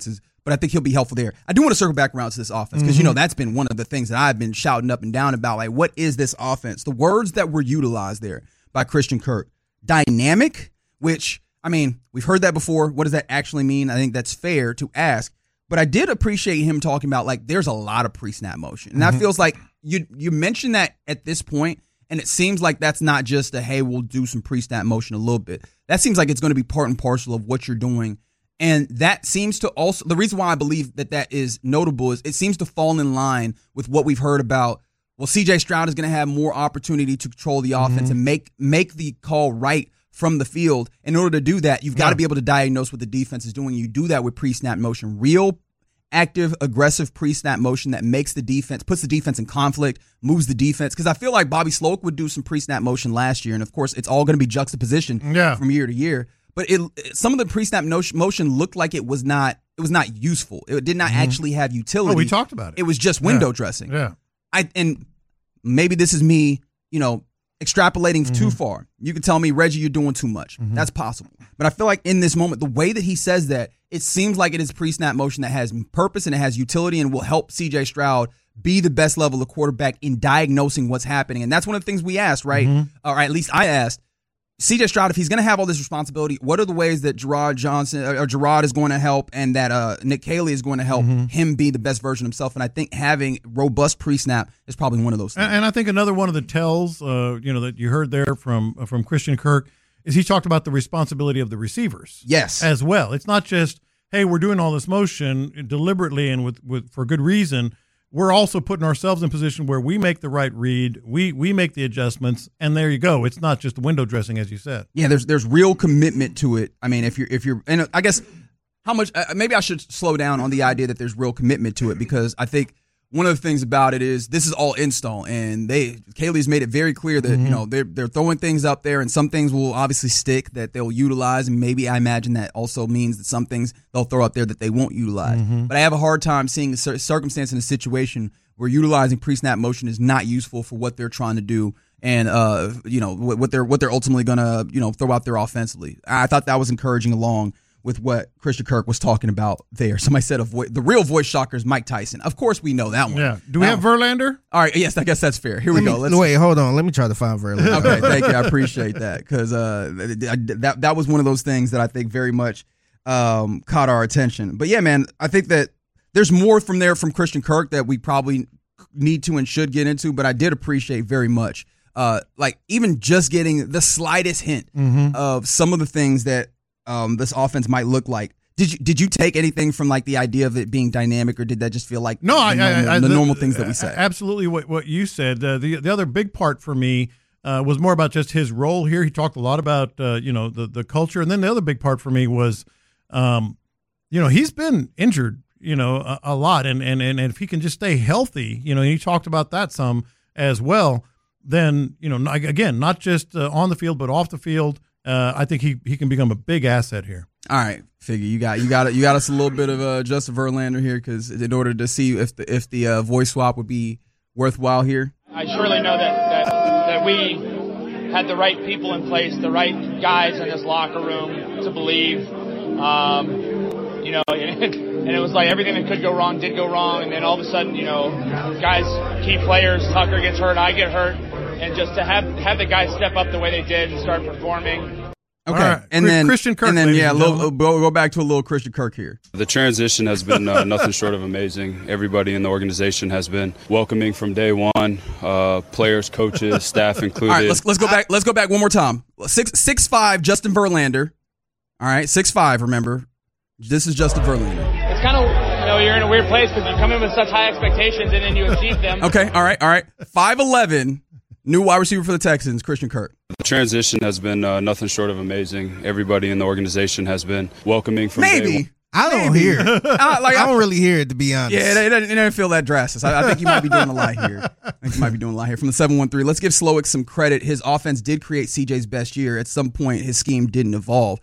but I think he'll be helpful there. I do want to circle back around to this offense because, mm-hmm. you know, that's been one of the things that I've been shouting up and down about. Like, what is this offense? The words that were utilized there by Christian Kirk. Dynamic, which, I mean, we've heard that before. What does that actually mean? I think that's fair to ask. But I did appreciate him talking about, like, there's a lot of pre-snap motion. And mm-hmm. that feels like you you mentioned that at this point, and it seems like that's not just a, hey, we'll do some pre-snap motion a little bit. That seems like it's going to be part and parcel of what you're doing. And that seems to also, the reason why I believe that that is notable is it seems to fall in line with what we've heard about, well, C J Stroud is going to have more opportunity to control the offense mm-hmm. and make make the call right from the field. In order to do that, you've got yeah. to be able to diagnose what the defense is doing. You do that with pre-snap motion, real active, aggressive pre-snap motion that makes the defense, puts the defense in conflict, moves the defense. Because I feel like Bobby Sloak would do some pre-snap motion last year, and of course, it's all going to be juxtaposition yeah. from year to year. But it, some of the pre-snap motion looked like it was not it was not useful. It did not mm-hmm. actually have utility. Oh, we talked about it. It was just window yeah. dressing. Yeah. I and maybe this is me, you know, extrapolating mm-hmm. too far. You can tell me, Reggie, you're doing too much. Mm-hmm. That's possible. But I feel like in this moment, the way that he says that, it seems like it is pre-snap motion that has purpose and it has utility and will help C J Stroud be the best level of quarterback in diagnosing what's happening. And that's one of the things we asked, right? Mm-hmm. Or at least I asked, C J Stroud, if he's going to have all this responsibility, what are the ways that Gerard Johnson or Gerard is going to help and that uh, Nick Caley is going to help mm-hmm. him be the best version of himself? And I think having robust pre-snap is probably one of those things. And, and I think another one of the tells, uh, you know, that you heard there from from Christian Kirk is he talked about the responsibility of the receivers. Yes, as well. It's not just, hey, we're doing all this motion deliberately and with, with for good reason. We're also putting ourselves in a position where we make the right read, we we make the adjustments, and there you go. It's not just the window dressing, as you said. Yeah, there's there's real commitment to it. I mean, if you're if you're, and I guess how much uh, maybe I should slow down on the idea that there's real commitment to it, because I think one of the things about it is this is all install, and they Caley's made it very clear that mm-hmm. you know they're they're throwing things up there, and some things will obviously stick that they'll utilize, and maybe I imagine that also means that some things they'll throw up there that they won't utilize. Mm-hmm. But I have a hard time seeing a circumstance in a situation where utilizing pre-snap motion is not useful for what they're trying to do, and uh you know what they're what they're ultimately gonna you know throw out there offensively. I thought that was encouraging along with what Christian Kirk was talking about there. Somebody said a vo- the real voice shocker is Mike Tyson. Of course we know that one. Yeah. Do we that have one. Verlander? All right. Yes, I guess that's fair. Here we Let go. Me, Let's wait, hold on. Let me try to find Verlander. Okay, thank you. I appreciate that, because uh, that that was one of those things that I think very much um, caught our attention. But yeah, man, I think that there's more from there from Christian Kirk that we probably need to and should get into. But I did appreciate very much, uh, like even just getting the slightest hint mm-hmm. of some of the things that um, this offense might look like. Did you did you take anything from like the idea of it being dynamic, or did that just feel like no, the, I, normal, I, I, the the, normal things that we said? Absolutely, what what you said. Uh, the the other big part for me uh, was more about just his role here. He talked a lot about uh, you know the the culture, and then the other big part for me was, um, you know, he's been injured, you know, a, a lot, and, and and if he can just stay healthy, you know, he talked about that some as well. Then you know, again, not just uh, on the field but off the field. Uh, I think he he can become a big asset here. All right, figure you got you got you got us a little bit of uh, Justin Verlander here, because in order to see if the if the uh, voice swap would be worthwhile here. I surely know that, that that we had the right people in place, the right guys in this locker room to believe. Um, you know, and it, and it was like everything that could go wrong did go wrong, and then all of a sudden, you know, guys, key players, Tucker gets hurt, I get hurt, and just to have have the guys step up the way they did and start performing. Okay, right. and then Christian Kirk, and then yeah, and little, go, go back to a little Christian Kirk here. The transition has been uh, nothing short of amazing. Everybody in the organization has been welcoming from day one. Uh, players, coaches, staff included. All right, let's let's go back. Let's go back one more time. Six six five, Justin Verlander. All right, six five. Remember, this is Justin Verlander. It's kind of, you know, you're in a weird place because you come in with such high expectations and then you achieve them. Okay, all right, all right. five eleven. New wide receiver for the Texans, Christian Kirk. The transition has been uh, nothing short of amazing. Everybody in the organization has been welcoming from Maybe. day one. I don't Maybe. hear it. I, like, I don't really hear it, to be honest. Yeah, it, it, it didn't feel that drastic. I, I think you might be doing a lot here. I think you might be doing a lot here. From the seven one three, let's give Slowick some credit. His offense did create C J's best year. At some point, his scheme didn't evolve.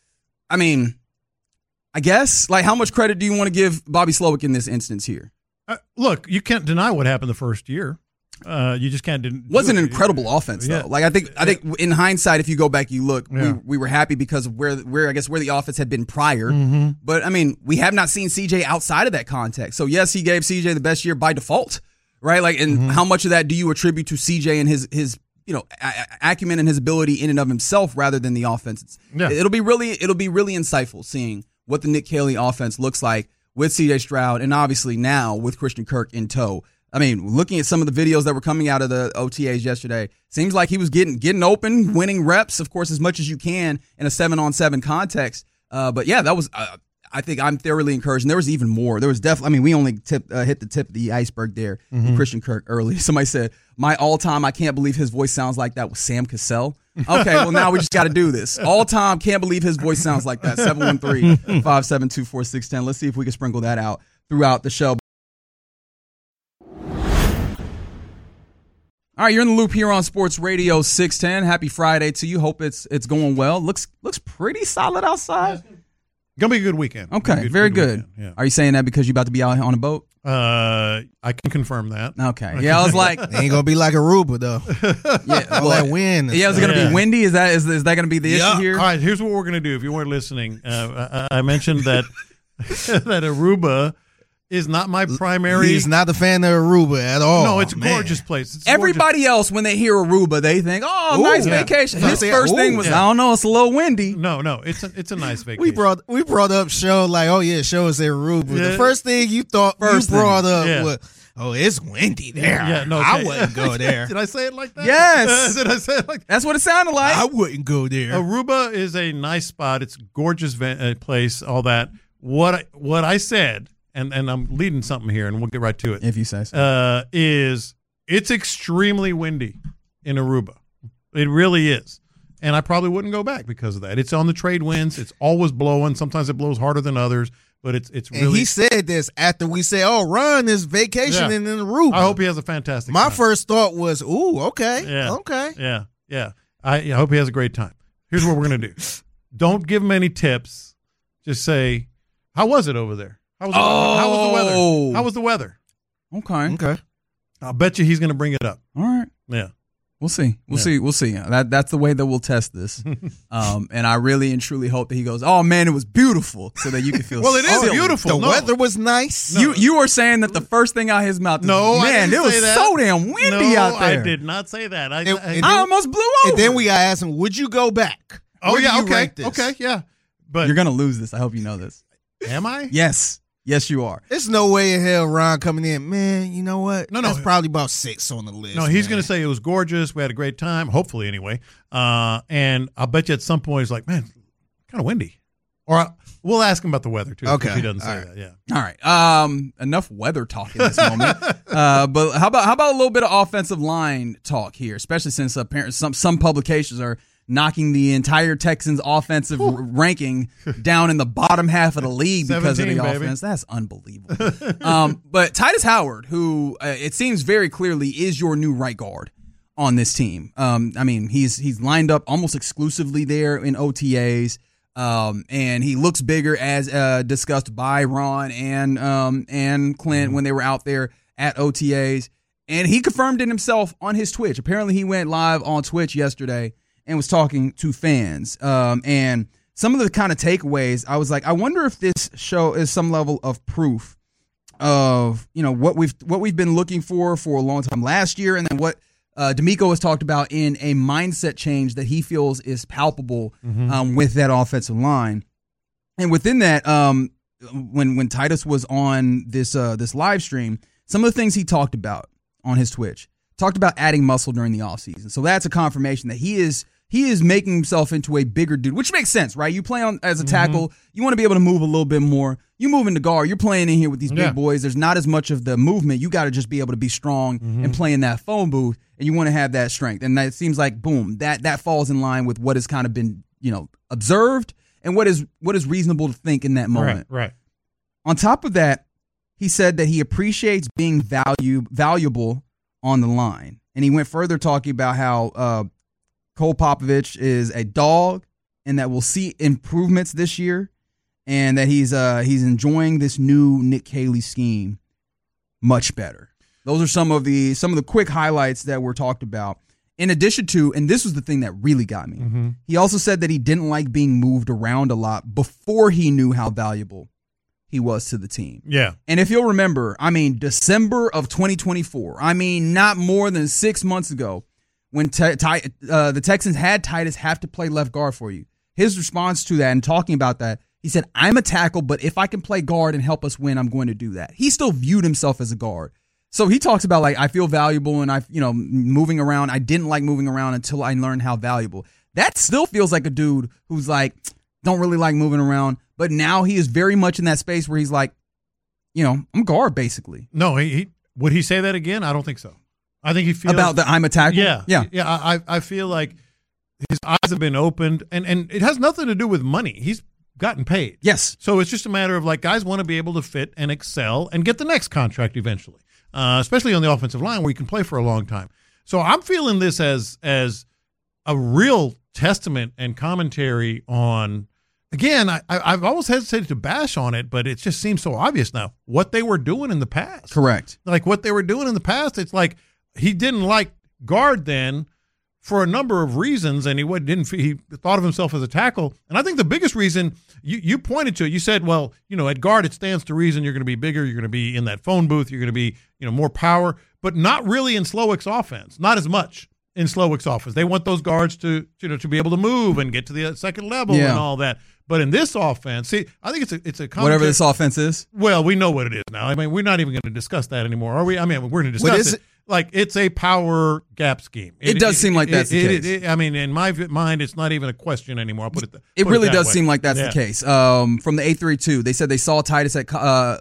I mean, I guess, like, how much credit do you want to give Bobby Slowick in this instance here? Uh, look, you can't deny what happened the first year. Uh, you just can't. Do wasn't it. an incredible offense though. Yeah. Like I think, I think in hindsight, if you go back, you look, Yeah. we, we were happy because of where, where I guess where the offense had been prior. Mm-hmm. But I mean, we have not seen C J outside of that context. So yes, he gave C J the best year by default, right? Like, and Mm-hmm. how much of that do you attribute to C J and his his you know a- a- acumen and his ability in and of himself rather than the offense? It's, Yeah. It'll be really, it'll be really insightful seeing what the Nick Caley offense looks like with C J Stroud and obviously now with Christian Kirk in tow. I mean, looking at some of the videos that were coming out of the O T As yesterday, seems like he was getting getting open, winning reps, of course, as much as you can in a seven-on-seven context. Uh, but yeah, that was, uh, I think I'm thoroughly encouraged. And there was even more. There was definitely, I mean, we only tip, uh, hit the tip of the iceberg there Mm-hmm. with Christian Kirk early. Somebody said, my all-time, I can't believe his voice sounds like that was Sam Cassell. Okay, well, now we just got to do this. All-time, can't believe his voice sounds like that. seven one three, five seven two, four six one zero. Let's see if we can sprinkle that out throughout the show. All right, you're in the loop here on Sports Radio six ten. Happy Friday to you. Hope it's it's going well. Looks looks pretty solid outside. Gonna be a good weekend. Okay, Good- very good good. weekend, Are you saying that because you're about to be out on a boat? Uh, I can confirm that. Okay. Yeah, I was like, ain't gonna be like Aruba though. yeah, All that wind. and Yeah, it's stuff. gonna be windy. Is that is, is that gonna be the Yeah. issue here? All right, here's what we're gonna do. If you weren't listening, uh, I, I mentioned that that Aruba is not my primary. He's not a fan of Aruba at all. No, it's a man. gorgeous place. It's Everybody else, when they hear Aruba, they think, "Oh, Ooh, nice yeah. vacation." Yeah. His Yeah. first Ooh, thing was, yeah. "I don't know, it's a little windy." No, no, it's a it's a nice vacation. We brought we brought up show like, oh yeah, show us at Aruba. Yeah. The first thing you thought First you brought up Yeah. was, oh, it's windy there. Yeah, no, I okay. wouldn't go there. Did I say it like that? Yes. Did I say it like that? That's what it sounded like. I wouldn't go there. Aruba is a nice spot. It's a gorgeous va- uh, place. All that. What I, what I said, and, and I'm leading something here, and we'll get right to it. If you say so. Uh, is it's extremely windy in Aruba. It really is, and I probably wouldn't go back because of that. It's on the trade winds. It's always blowing. Sometimes it blows harder than others, but it's it's and really. he said this after we said, oh, Ron is vacationing Yeah. in Aruba. I hope he has a fantastic. My time. first thought was, ooh, okay, Yeah. okay. Yeah, yeah. I, I hope he has a great time. Here's what we're gonna do. Don't give him any tips. Just say, how was it over there? How was the, Oh. how was the weather? How was the weather? Okay. Okay. I'll bet you he's gonna bring it up. All right. Yeah. We'll see. We'll Yeah. see. We'll see. That that's the way that we'll test this. um, and I really and truly hope that he goes, "Oh man, it was beautiful," so that you can feel. Well, it is silly. beautiful. The No. weather was nice. You you were saying that the first thing out of his mouth is, No, I man, didn't it was say that. so damn windy no, out there. I did not say that. I, And- I- and I almost blew over. And then we gotta ask him, would you go back? oh Where do yeah, you okay, rank this? okay, yeah. But You're gonna lose this. I hope you know this. am I? Yes, yes, you are. There's no way in hell Ron coming in, man, you know what? No, no. That's probably about six on the list. No, he's man. going to say it was gorgeous. We had a great time, hopefully, anyway. Uh, and I'll bet you at some point he's like, man, kind of windy. Or I, we'll ask him about the weather, too. Okay. If he doesn't say All right. that, yeah. All right. Um, enough weather talk in this moment. uh, but how about how about a little bit of offensive line talk here, especially since apparently some some publications are knocking the entire Texans offensive r- ranking down in the bottom half of the league because of the seventeen, baby. offense. That's unbelievable. um, but Titus Howard, who uh, it seems very clearly is your new right guard on this team. Um, I mean, he's he's lined up almost exclusively there in O T As. Um, and he looks bigger as uh, discussed by Ron and um, and Clint when they were out there at O T As. And he confirmed it himself on his Twitch. Apparently, he went live on Twitch yesterday and was talking to fans. Um, and some of the kind of takeaways, I was like, I wonder if this show is some level of proof of, you know, what we've what we've been looking for for a long time last year, and then what uh, D'Amico has talked about in a mindset change that he feels is palpable Mhm. um, with that offensive line. And within that, um, when when Titus was on this uh, this live stream, some of the things he talked about on his Twitch, talked about adding muscle during the offseason. So that's a confirmation that he is he is making himself into a bigger dude, which makes sense, right? You play on as a tackle, you want to be able to move a little bit more. You move into guard, you're playing in here with these big Yeah. boys. There's not as much of the movement. You got to just be able to be strong and play in that phone booth, and you want to have that strength. And that seems like, boom, that that falls in line with what has kind of been, you know, observed and what is what is reasonable to think in that moment. Right, right. On top of that, he said that he appreciates being value, valuable on the line. And he went further talking about how uh, Cole Popovich is a dog and that we'll see improvements this year and that he's uh, he's enjoying this new Nick Caley scheme much better. those are some of the some of the quick highlights that were talked about. In addition to, and this was the thing that really got me, Mm-hmm. he also said that he didn't like being moved around a lot before he knew how valuable he was to the team. Yeah. And if you'll remember, I mean, December of twenty twenty-four, I mean, not more than six months ago, when te- Ty- uh, the Texans had Titus have to play left guard for you. His response to that and talking about that, he said, I'm a tackle, but if I can play guard and help us win, I'm going to do that. He still viewed himself as a guard. So he talks about, like, I feel valuable and I, you know, moving around. I didn't like moving around until I learned how valuable. That still feels like a dude who's like, don't really like moving around. But now he is very much in that space where he's like, you know, I'm guard basically. No, he, he would he say that again? I don't think so. I think he feels about the I'm a tackle. Yeah, yeah, yeah. I I feel like his eyes have been opened, and and it has nothing to do with money. He's gotten paid. Yes. So it's just a matter of, like, guys want to be able to fit and excel and get the next contract eventually, uh, especially on the offensive line where you can play for a long time. So I'm feeling this as as a real testament and commentary on. Again, I, I've always hesitated to bash on it, but it just seems so obvious now what they were doing in the past. Correct. Like what they were doing in the past, it's like he didn't like guard then for a number of reasons, and he didn't. He thought of himself as a tackle, and I think the biggest reason you, you pointed to it, you said, well, you know, at guard it stands to reason you're going to be bigger, you're going to be in that phone booth, you're going to be, you know, more power, but not really in Slowick's offense, not as much in Slowick's offense. They want those guards to, you know, to be able to move and get to the second level Yeah. and all that. But in this offense, see, I think it's a it's a Whatever this offense is. Well, we know what it is now. I mean, we're not even going to discuss that anymore, are we? I mean, we're going to What discuss is it. Like, it's a power gap scheme. It does seem like that's the it- case. it- it- I mean, in my v- mind, it's not even a question anymore. I'll put it. th- It put really that does way. seem like that's Yeah. the case. Um, from the eight three two, they said they saw Titus at, uh,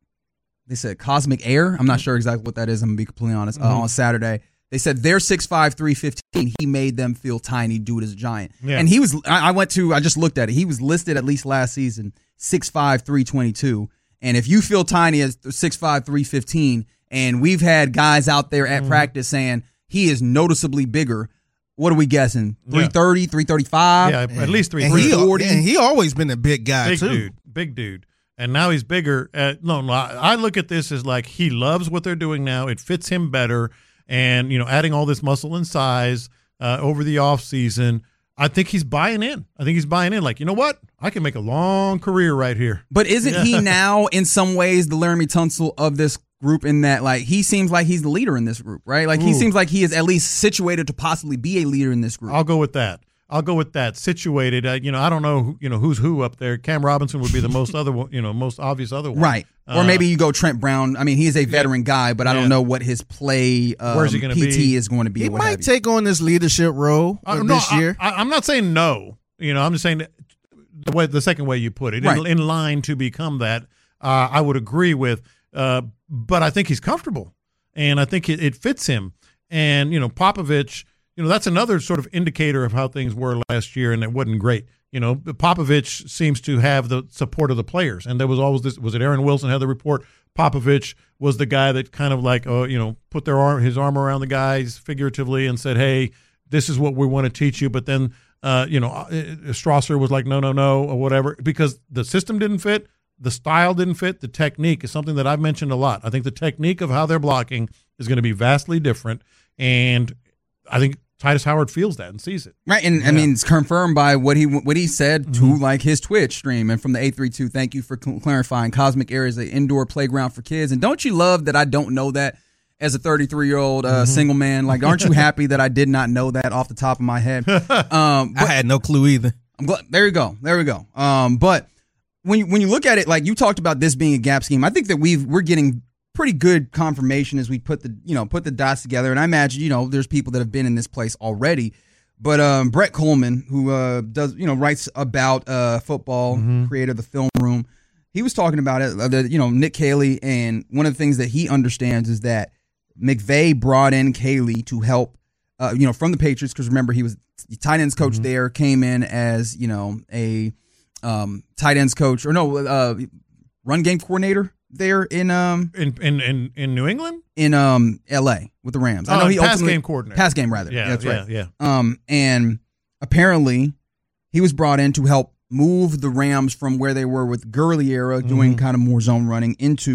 they said Cosmic Air. I'm not sure exactly what that is. I'm going to be completely honest. Uh, Mhm. on Saturday, they said they're six five, three fifteen. He made them feel tiny. Dude is a giant. Yeah. And he was, I I went to, I just looked at it. He was listed at least last season, six five, three twenty-two. And if you feel tiny as six five, three fifteen, and we've had guys out there at Mhm. practice saying he is noticeably bigger, what are we guessing? Yeah. three thirty, three thirty-five? Yeah, at least three. And he, forty. and he always been a big guy, big too. dude, big dude, and now he's bigger. Uh, no, no, I I look at this as like he loves what they're doing now. It fits him better, and you know, adding all this muscle and size uh, over the off season, I think he's buying in. I think he's buying in. Like, you know what? I can make a long career right here. But isn't Yeah. he now, in some ways, the Laramie Tunsil of this group in that, like, he seems like he's the leader in this group, right? Like, he Ooh. seems like he is at least situated to possibly be a leader in this group. I'll go with that. I'll go with that. Situated. Uh, you know, I don't know. Who, you know, who's who up there. Cam Robinson would be the most other. one- You know, most obvious other one. Right. Or Uh, maybe you go Trent Brown. I mean, he is a veteran guy, but I Yeah. don't know what his play um, Where's he gonna P T be? is going to be. He or what might have you. take on this leadership role Uh, uh, no, this year. I, I, I'm not saying no. You know, I'm just saying that the way the second way you put it, Right. in, in line to become that. Uh, I would agree with, uh, but I think he's comfortable, and I think it, it fits him. And you know, Popovich, you know, that's another sort of indicator of how things were last year, and it wasn't great. You know, Popovich seems to have the support of the players, and there was always this. Was it Aaron Wilson had the report? Popovich was the guy that kind of like, oh, you know, put their arm, his arm around the guys figuratively and said, "Hey, this is what we want to teach you." But then, uh, you know, uh, Strasser was like, "No, no, no," or whatever, because the system didn't fit, the style didn't fit, the technique is something that I've mentioned a lot. I think the technique of how they're blocking is going to be vastly different, and I think Titus Howard feels that and sees it. Right, and I mean, it's confirmed by what he what he said to like his Twitch stream. And from the eight three two, thank you for cl- clarifying. Cosmic Air is an indoor playground for kids. And don't you love that I don't know that as a thirty-three year old uh, single man? Like, aren't you happy that I did not know that off the top of my head? Um, I had no clue either. I'm glad. There you go. There we go. Um, but when you, when you look at it, like you talked about this being a gap scheme, I think that we've we're getting pretty good confirmation as we put the you know put the dots together. And I imagine you know there's people that have been in this place already. But um, Brett Coleman, who uh, does you know writes about uh, football, Mm-hmm. creator of the Film Room, he was talking about it. Uh, the, you know Nick Caley, and one of the things that he understands is that McVay brought in Caley to help. Uh, you know from the Patriots, because remember he was tight ends coach Mm-hmm. there, came in as you know a um, tight ends coach or no uh, run game coordinator there in um in in in, in New England in um L A with the Rams. I Oh, know he pass ultimately game coordinator. pass game rather. Yeah, that's yeah, right. yeah. Um, and apparently he was brought in to help move the Rams from where they were with Gurley era, doing Mm-hmm. kind of more zone running, into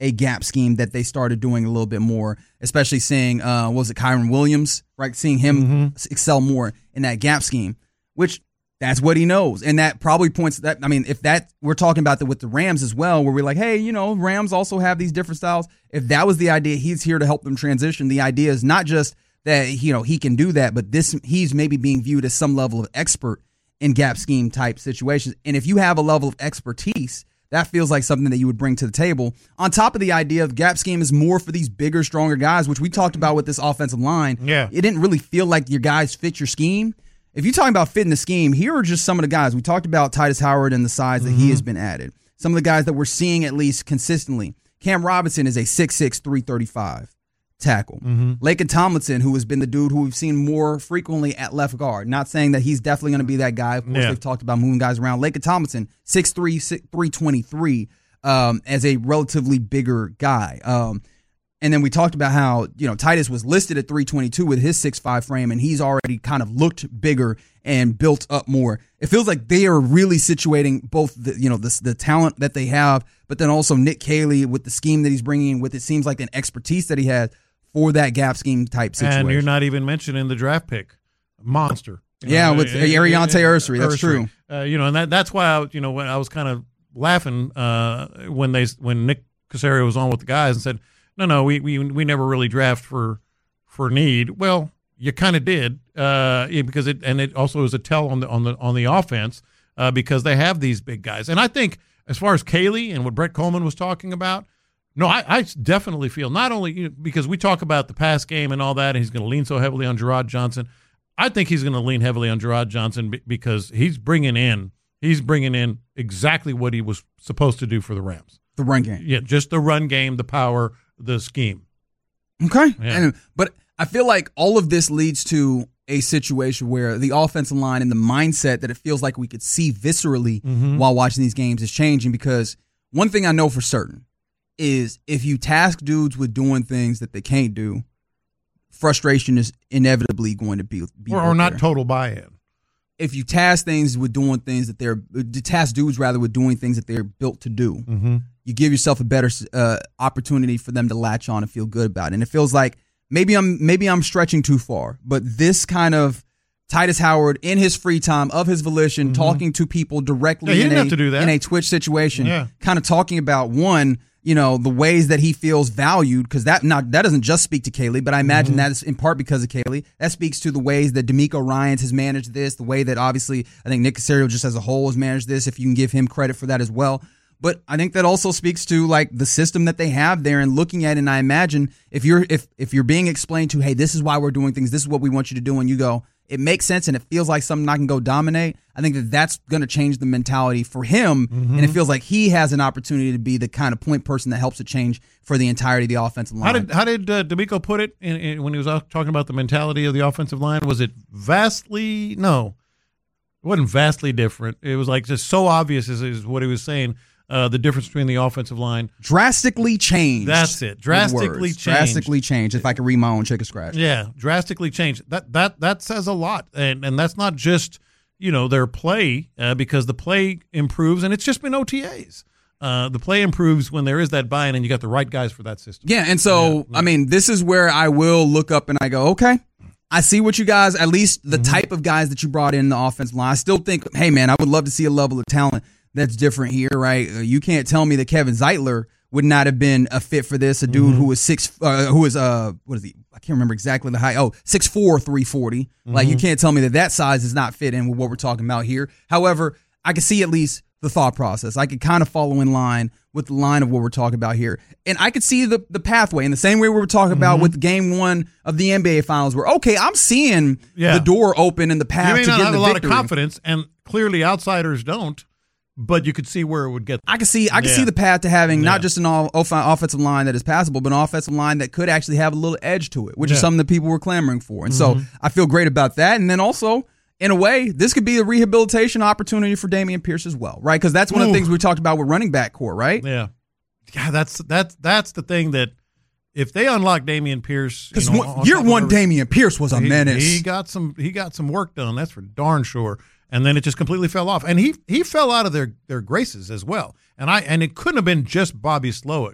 a gap scheme that they started doing a little bit more, especially seeing, uh, what was it, Kyron Williams, right? Seeing him mm-hmm. excel more in that gap scheme, which that's what he knows. And that probably points that, I mean, if that, we're talking about that with the Rams as well, where we're like, hey, you know, Rams also have these different styles. If that was the idea, he's here to help them transition. The idea is not just that, you know, he can do that, but this, he's maybe being viewed as some level of expert in gap scheme type situations. And if you have a level of expertise, that feels like something that you would bring to the table. On top of the idea of gap scheme is more for these bigger, stronger guys, which we talked about with this offensive line. Yeah. It didn't really feel like your guys fit your scheme. If you're talking about fitting the scheme, here are just some of the guys. We talked about Titus Howard and the size that mm-hmm. he has been added. Some of the guys that we're seeing at least consistently. Cam Robinson is a six six, three thirty-five tackle. Mm-hmm. Laken Tomlinson, who has been the dude who we've seen more frequently at left guard. Not saying that he's definitely going to be that guy. Of course, yeah. they've talked about moving guys around. Laken Tomlinson, six three, three twenty-three, um, as a relatively bigger guy. Um, and then we talked about how, you know, Titus was listed at three twenty-two with his six five frame, and he's already kind of looked bigger and built up more. It feels like they are really situating both the, you know, the, the talent that they have, but then also Nick Caley with the scheme that he's bringing in, with it seems like an expertise that he has for that gap scheme type situation. And you're not even mentioning the draft pick, monster. Yeah, know, with Ariante Ursery, that's true. Uh, you know, and that that's why I, you know, when I was kind of laughing uh, when they when Nick Caserio was on with the guys and said, "No, no, we we we never really draft for for need." Well, you kind of did uh, yeah, because it and it also is a tell on the on the on the offense uh, because they have these big guys. And I think as far as Caley and what Brett Coleman was talking about. No, I, I definitely feel not only you know, because we talk about the pass game and all that, and he's going to lean so heavily on Gerard Johnson. I think he's going to lean heavily on Gerard Johnson b- because he's bringing in he's bringing in exactly what he was supposed to do for the Rams. The run game, yeah, just the run game, the power, the scheme. Okay, yeah. and, but I feel like all of this leads to a situation where the offensive line and the mindset that it feels like we could see viscerally mm-hmm. while watching these games is changing. Because one thing I know for certain is if you task dudes with doing things that they can't do, frustration is inevitably going to be, be or, or not there. Total buy-in. If you task things with doing things that they're task dudes rather with doing things that they're built to do, mm-hmm. you give yourself a better uh, opportunity for them to latch on and feel good about it. And it feels like maybe I'm maybe I'm stretching too far, but this kind of Titus Howard in his free time of his volition, mm-hmm. talking to people directly yeah, in, a, a, to do that. in a Twitch situation, yeah. kind of talking about one. You know, the ways that he feels valued, because that not that doesn't just speak to Caley, but I imagine mm-hmm. that is in part because of Caley. That speaks to the ways that D'Amico Ryans has managed this, the way that obviously I think Nick Caserio just as a whole has managed this, if you can give him credit for that as well. But I think that also speaks to like the system that they have there and looking at it. And I imagine if you're if if you're being explained to, hey, this is why we're doing things, this is what we want you to do, and you go, it makes sense and it feels like something I can go dominate, I think that that's going to change the mentality for him. Mm-hmm. And it feels like he has an opportunity to be the kind of point person that helps it change for the entirety of the offensive line. How did how did uh, D'Amico put it in, in, when he was talking about the mentality of the offensive line? Was it vastly? No, it wasn't vastly different. It was like just so obvious is, is what he was saying. Uh, the difference between the offensive line drastically changed. That's it. Drastically changed. Drastically changed. If I could read my own chicken scratch. Yeah, drastically changed. That that that says a lot, and and that's not just you know their play uh, because the play improves, and it's just been O T As. Uh, the play improves when there is that buy-in, and you got the right guys for that system. Yeah, and so yeah, yeah. I mean, this is where I will look up and I go, okay. I see what you guys, at least the mm-hmm. type of guys that you brought in the offensive line. I still think, hey man, I would love to see a level of talent that's different here, right? Uh, you can't tell me that Kevin Zeitler would not have been a fit for this. A dude mm-hmm. who was six, uh, who was uh, what is he? I can't remember exactly the height. Oh, six four, three forty. Mm-hmm. Like you can't tell me that that size does not fit in with what we're talking about here. However, I can see at least the thought process. I could kind of follow in line with the line of what we're talking about here, and I could see the the pathway in the same way we were talking about mm-hmm. with Game One of the N B A Finals. Where okay, I'm seeing yeah. the door open and the path you may to not get have the a lot victory. of confidence, and clearly outsiders don't. But you could see where it would get. I can see. I can yeah. see the path to having yeah. not just an all, offensive line that is passable, but an offensive line that could actually have a little edge to it, which yeah. is something that people were clamoring for. And mm-hmm. so I feel great about that. And then also, in a way, this could be a rehabilitation opportunity for Dameon Pierce as well, right? Because that's one Ooh. of the things we talked about with running back core, right? Yeah, yeah. That's that's that's the thing that if they unlock Dameon Pierce, because you know, year one Dameon Pierce was a he, menace. He got some. He got some work done. That's for darn sure. And then it just completely fell off. And he he fell out of their, their graces as well. And I and it couldn't have been just Bobby Slowick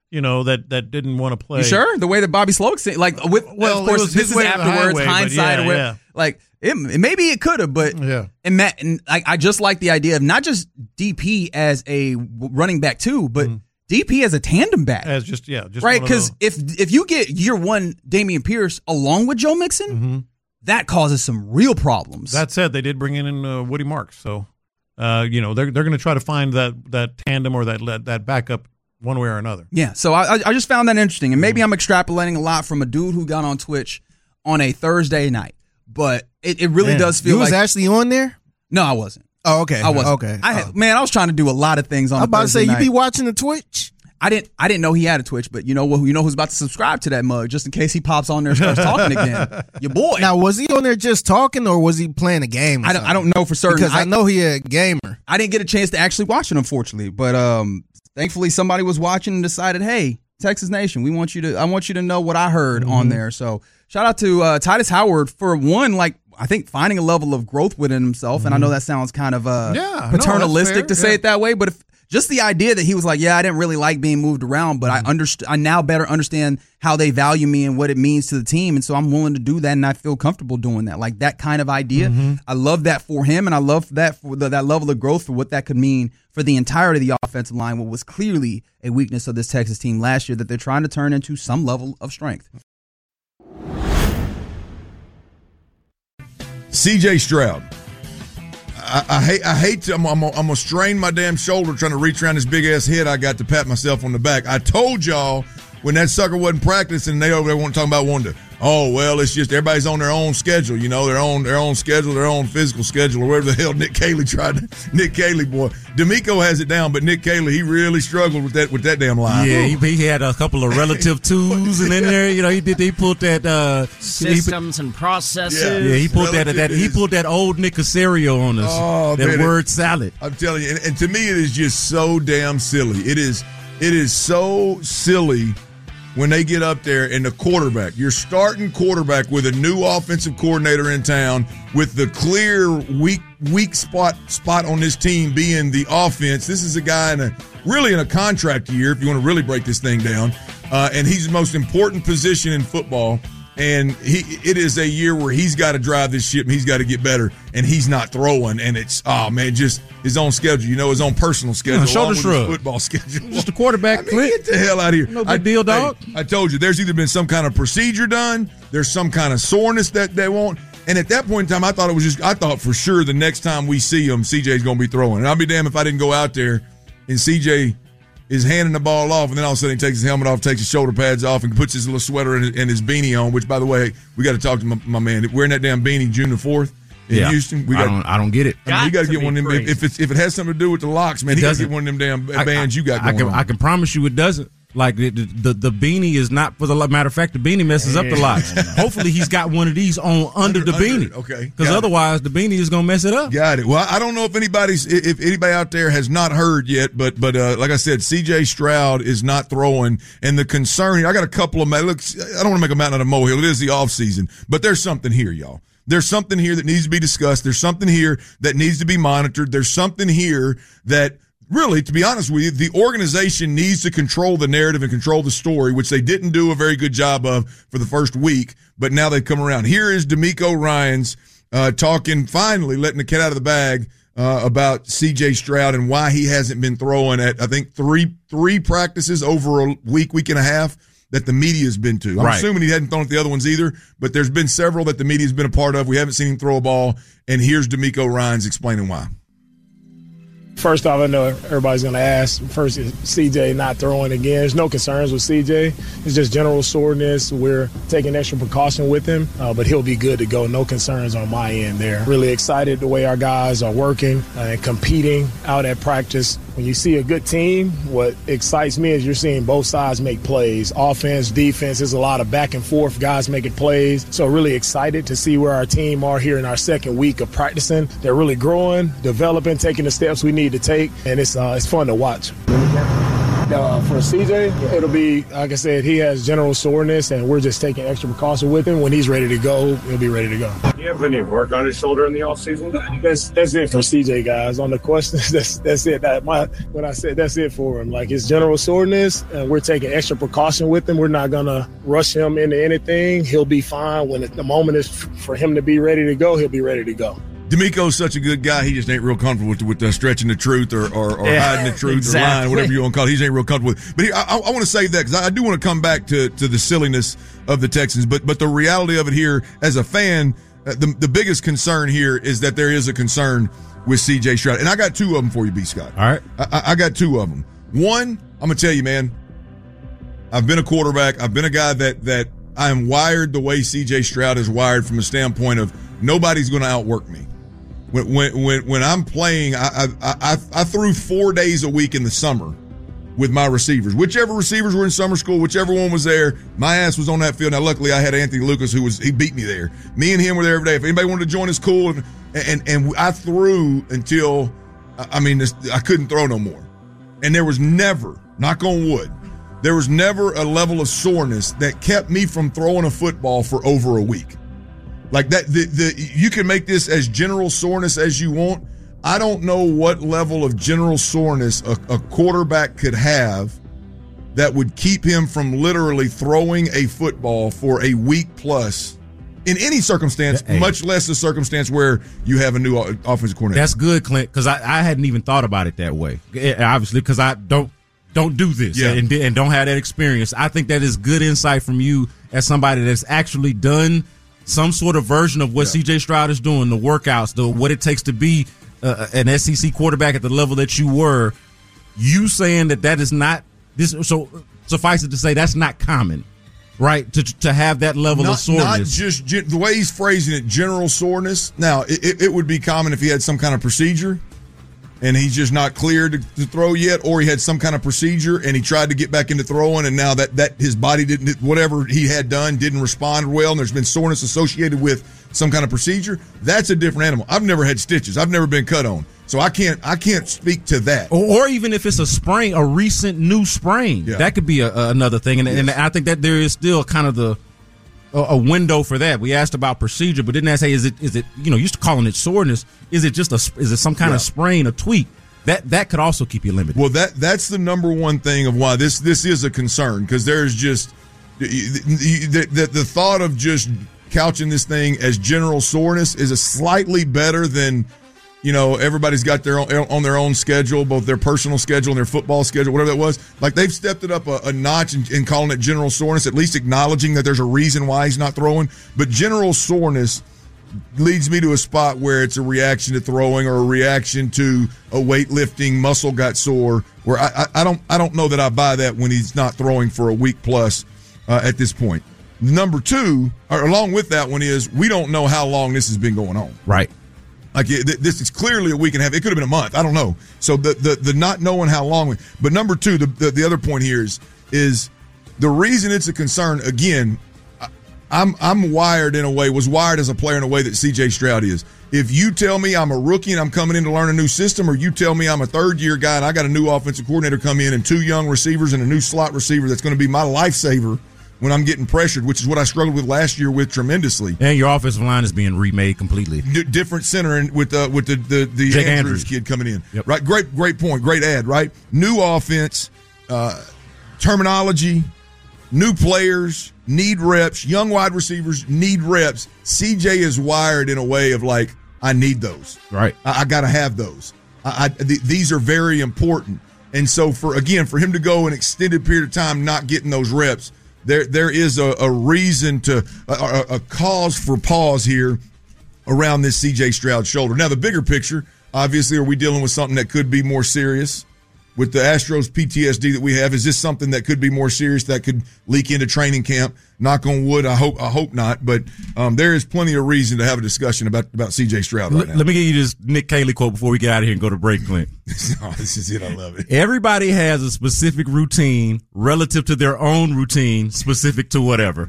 you know, that, that didn't want to play. You sure? The way that Bobby Sloak said, like, with, well, of course, it was this his is way or the afterwards, highway, but hindsight. yeah, or where, yeah. Like, it, maybe it could have, but yeah. and Matt, and I, I just like the idea of not just D P as a running back too, but mm. D P as a tandem back. As just yeah, just right. Because if if you get year one Dameon Pierce along with Joe Mixon, mm-hmm. that causes some real problems. That said, they did bring in uh, Woody Marks, so uh, you know they're they're going to try to find that that tandem or that that backup one way or another. Yeah. So I I just found that interesting, and maybe mm-hmm. I'm extrapolating a lot from a dude who got on Twitch on a Thursday night, but it, it really man, does feel you was like actually on there. No, I wasn't. Oh, okay. I wasn't. Okay. I had, oh. man, I was trying to do a lot of things on. I'm about Thursday to say night. you be watching the Twitch. I didn't. I didn't know he had a Twitch, but you know what? You know who's about to subscribe to that mug just in case he pops on there and starts talking again. Your boy. Now, was he on there just talking, or was he playing a game? I don't. I don't know for certain because I, I know he a gamer. I didn't get a chance to actually watch it, unfortunately. But um, thankfully, somebody was watching and decided, hey, Texas Nation, we want you to. I want you to know what I heard mm-hmm. on there. So shout out to uh, Titus Howard for one, like. I think finding a level of growth within himself, mm-hmm. and I know that sounds kind of uh, yeah, paternalistic no, to say yeah. it that way, but if, just the idea that he was like, yeah, I didn't really like being moved around, but mm-hmm. I underst- I now better understand how they value me and what it means to the team, and so I'm willing to do that, and I feel comfortable doing that. Like that kind of idea, mm-hmm. I love that for him, and I love that for the, that level of growth for what that could mean for the entirety of the offensive line, what was clearly a weakness of this Texas team last year that they're trying to turn into some level of strength. C J Stroud. I, I hate. I hate to. I'm, I'm, I'm gonna strain my damn shoulder trying to reach around this big ass head I got to pat myself on the back. I told y'all when that sucker wasn't practicing, they over there want to talk about wanting to. Oh well, it's just everybody's on their own schedule. You know, their own their own schedule, their own physical schedule, or whatever the hell Nick Caley tried. To, Nick Caley, boy, D'Amico has it down, but Nick Caley, he really struggled with that with that damn line. Yeah, he, he had a couple of relative twos and in there. You know, he did. He pulled that uh, systems he, and processes. Yeah, yeah he pulled relative that. that he pulled that old Nick Casario on us. Oh, that man, word it, salad. I'm telling you, and, and to me, it is just so damn silly. It is. It is so silly. When they get up there and the quarterback, your starting quarterback with a new offensive coordinator in town with the clear weak weak spot spot on this team being the offense. This is a guy in a really in a contract year, if you want to really break this thing down. Uh, and he's the most important position in football. And he it is a year where he's got to drive this ship and he's got to get better. And he's not throwing. And it's, oh, man, just his own schedule. You know, his own personal schedule. Yeah, shoulder shrug. Football schedule. Just a quarterback. I mean, get the hell out of here. No big I, deal, dog. Hey, I told you, there's either been some kind of procedure done, there's some kind of soreness that they won't. And at that point in time, I thought it was just, I thought for sure the next time we see him, C J's going to be throwing. And I'll be damned if I didn't go out there and C J is handing the ball off, and then all of a sudden he takes his helmet off, takes his shoulder pads off, and puts his little sweater and, and his beanie on, which, by the way, we got to talk to my, my man. Wearing that damn beanie June the fourth in yeah. Houston. We got, I, don't, I don't get it. I mean, you got to get one of them. If, it's, if it has something to do with the locks, man, it he got to doesn't. get one of them damn bands I, you got I going can, on. I can promise you it doesn't. Like, the, the the beanie is not, for the matter of fact, the beanie messes up the locks. Hopefully he's got one of these on under, under the beanie. Under, okay. Because otherwise the beanie is going to mess it up. Got it. Well, I don't know if anybody's, if anybody out there has not heard yet, but, but uh, like I said, C J Stroud is not throwing. And the concern, I got a couple of, look, I don't want to make a mountain out of a molehill. It is the offseason, but there's something here, y'all. There's something here that needs to be discussed. There's something here that needs to be monitored. There's something here that, really, to be honest with you, the organization needs to control the narrative and control the story, which they didn't do a very good job of for the first week, but now they've come around. Here is D'Amico Ryans uh, talking, finally letting the cat out of the bag uh, about C J Stroud and why he hasn't been throwing at, I think, three three practices over a week, week and a half that the media's been to. I'm right. assuming he hadn't thrown at the other ones either, but there's been several that the media's been a part of. We haven't seen him throw a ball, and here's D'Amico Ryans explaining why. First off, I know everybody's going to ask, first, is C J not throwing again? There's no concerns with C J. It's just general soreness. We're taking extra precaution with him, uh, but he'll be good to go. No concerns on my end there. Really excited the way our guys are working and competing out at practice. When you see a good team, what excites me is you're seeing both sides make plays. Offense, defense, there's a lot of back and forth, guys making plays. So really excited to see where our team are here in our second week of practicing. They're really growing, developing, taking the steps we need to take, and it's uh, it's fun to watch. Uh, for C J, it'll be, like I said, he has general soreness, and we're just taking extra precaution with him. When he's ready to go, he'll be ready to go. Do you have any work on his shoulder in the offseason? That's that's it for C J, guys. On the questions, that's that's it. That my what I said, that's it for him. Like his general soreness, and we're taking extra precaution with him. We're not gonna rush him into anything. He'll be fine when the moment is for him to be ready to go. He'll be ready to go. D'Amico's such a good guy. He just ain't real comfortable with, with uh, stretching the truth or, or, or yeah, hiding the truth exactly. or lying, whatever you want to call it. He ain't real comfortable with. But he, I, I want to save that because I, I do want to come back to, to the silliness of the Texans. But but the reality of it here, as a fan, uh, the the biggest concern here is that there is a concern with C J Stroud, and I got two of them for you, B. Scott. All right, I, I got two of them. One, I'm gonna tell you, man. I've been a quarterback. I've been a guy that that I am wired the way C J Stroud is wired from a standpoint of nobody's going to outwork me. When when when, when I'm playing, I, I I I threw four days a week in the summer with my receivers. Whichever receivers were in summer school, whichever one was there, my ass was on that field. Now, luckily, I had Anthony Lucas, who was he beat me there. Me and him were there every day. If anybody wanted to join us, cool. And and, and I threw until I mean I couldn't throw no more. And there was never, knock on wood, there was never a level of soreness that kept me from throwing a football for over a week. Like that, the, the you can make this as general soreness as you want. I don't know what level of general soreness a, a quarterback could have that would keep him from literally throwing a football for a week plus in any circumstance, hey. much less a circumstance where you have a new offensive coordinator. That's good, Clint, because I, I hadn't even thought about it that way. Obviously, because I don't don't do this yeah. and, and don't have that experience. I think that is good insight from you as somebody that's actually done some sort of version of what yeah. C J Stroud is doing, the workouts, the what it takes to be uh, an S E C quarterback at the level that you were. You saying that that is not this. So suffice it to say, that's not common, right? To to have that level not, of soreness. Not just the way he's phrasing it, general soreness. Now, it, it would be common if he had some kind of procedure and he's just not cleared to, to throw yet, or he had some kind of procedure and he tried to get back into throwing, and now that, that his body didn't, whatever he had done didn't respond well, and there's been soreness associated with some kind of procedure. That's a different animal. I've never had stitches. I've never been cut on. So I can't I can't speak to that. Or, or even if it's a sprain, a recent new sprain, yeah. that could be a, a, another thing. And, yes. and I think that there is still kind of the a, a window for that. We asked about procedure, but didn't I say is it is it you know used to calling it soreness? Is it just a is it some kind yeah. of sprain, a tweak? That that could also keep you limited. Well, that that's the number one thing of why this this is a concern, because there's just the, the, the, the thought of just couching this thing as general soreness is a slightly better than, you know, everybody's got their own on their own schedule, both their personal schedule and their football schedule, whatever that was. Like they've stepped it up a, a notch in, in calling it general soreness, at least acknowledging that there's a reason why he's not throwing. But general soreness leads me to a spot where it's a reaction to throwing or a reaction to a weightlifting muscle got sore, where I, I, I don't I don't know that I buy that when he's not throwing for a week plus uh, at this point. Number two, or along with that one, is we don't know how long this has been going on. Right. Like it, this is clearly a week and a half. It could have been a month. I don't know. So the the, the not knowing how long. But number two, the, the the other point here is is the reason it's a concern. Again, I'm I'm wired in a way, was wired as a player in a way that C J Stroud is. If you tell me I'm a rookie and I'm coming in to learn a new system, or you tell me I'm a third year guy and I got a new offensive coordinator come in and two young receivers and a new slot receiver that's going to be my lifesaver when I'm getting pressured, which is what I struggled with last year with tremendously. And your offensive line is being remade completely. D- different center and with uh, with the the, the Andrews, Andrews kid coming in. Yep. Right, great great point, great ad. Right, new offense, uh, terminology, new players. Need reps. Young wide receivers need reps. C J is wired in a way of like, I need those. Right. I, I got to have those. I, I th- these are very important. And so for again, for him to go an extended period of time not getting those reps, there there is a, a reason to a, a cause for pause here around this C J Stroud shoulder. Now the bigger picture, obviously, are we dealing with something that could be more serious? With the Astros P T S D that we have, is this something that could be more serious, that could leak into training camp? Knock on wood, I hope I hope not. But um, there is plenty of reason to have a discussion about, about C J Stroud right L- now. Let me give you this Nick Caley quote before we get out of here and go to break, Clint. Oh, this is it. I love it. Everybody has a specific routine relative to their own routine, specific to whatever.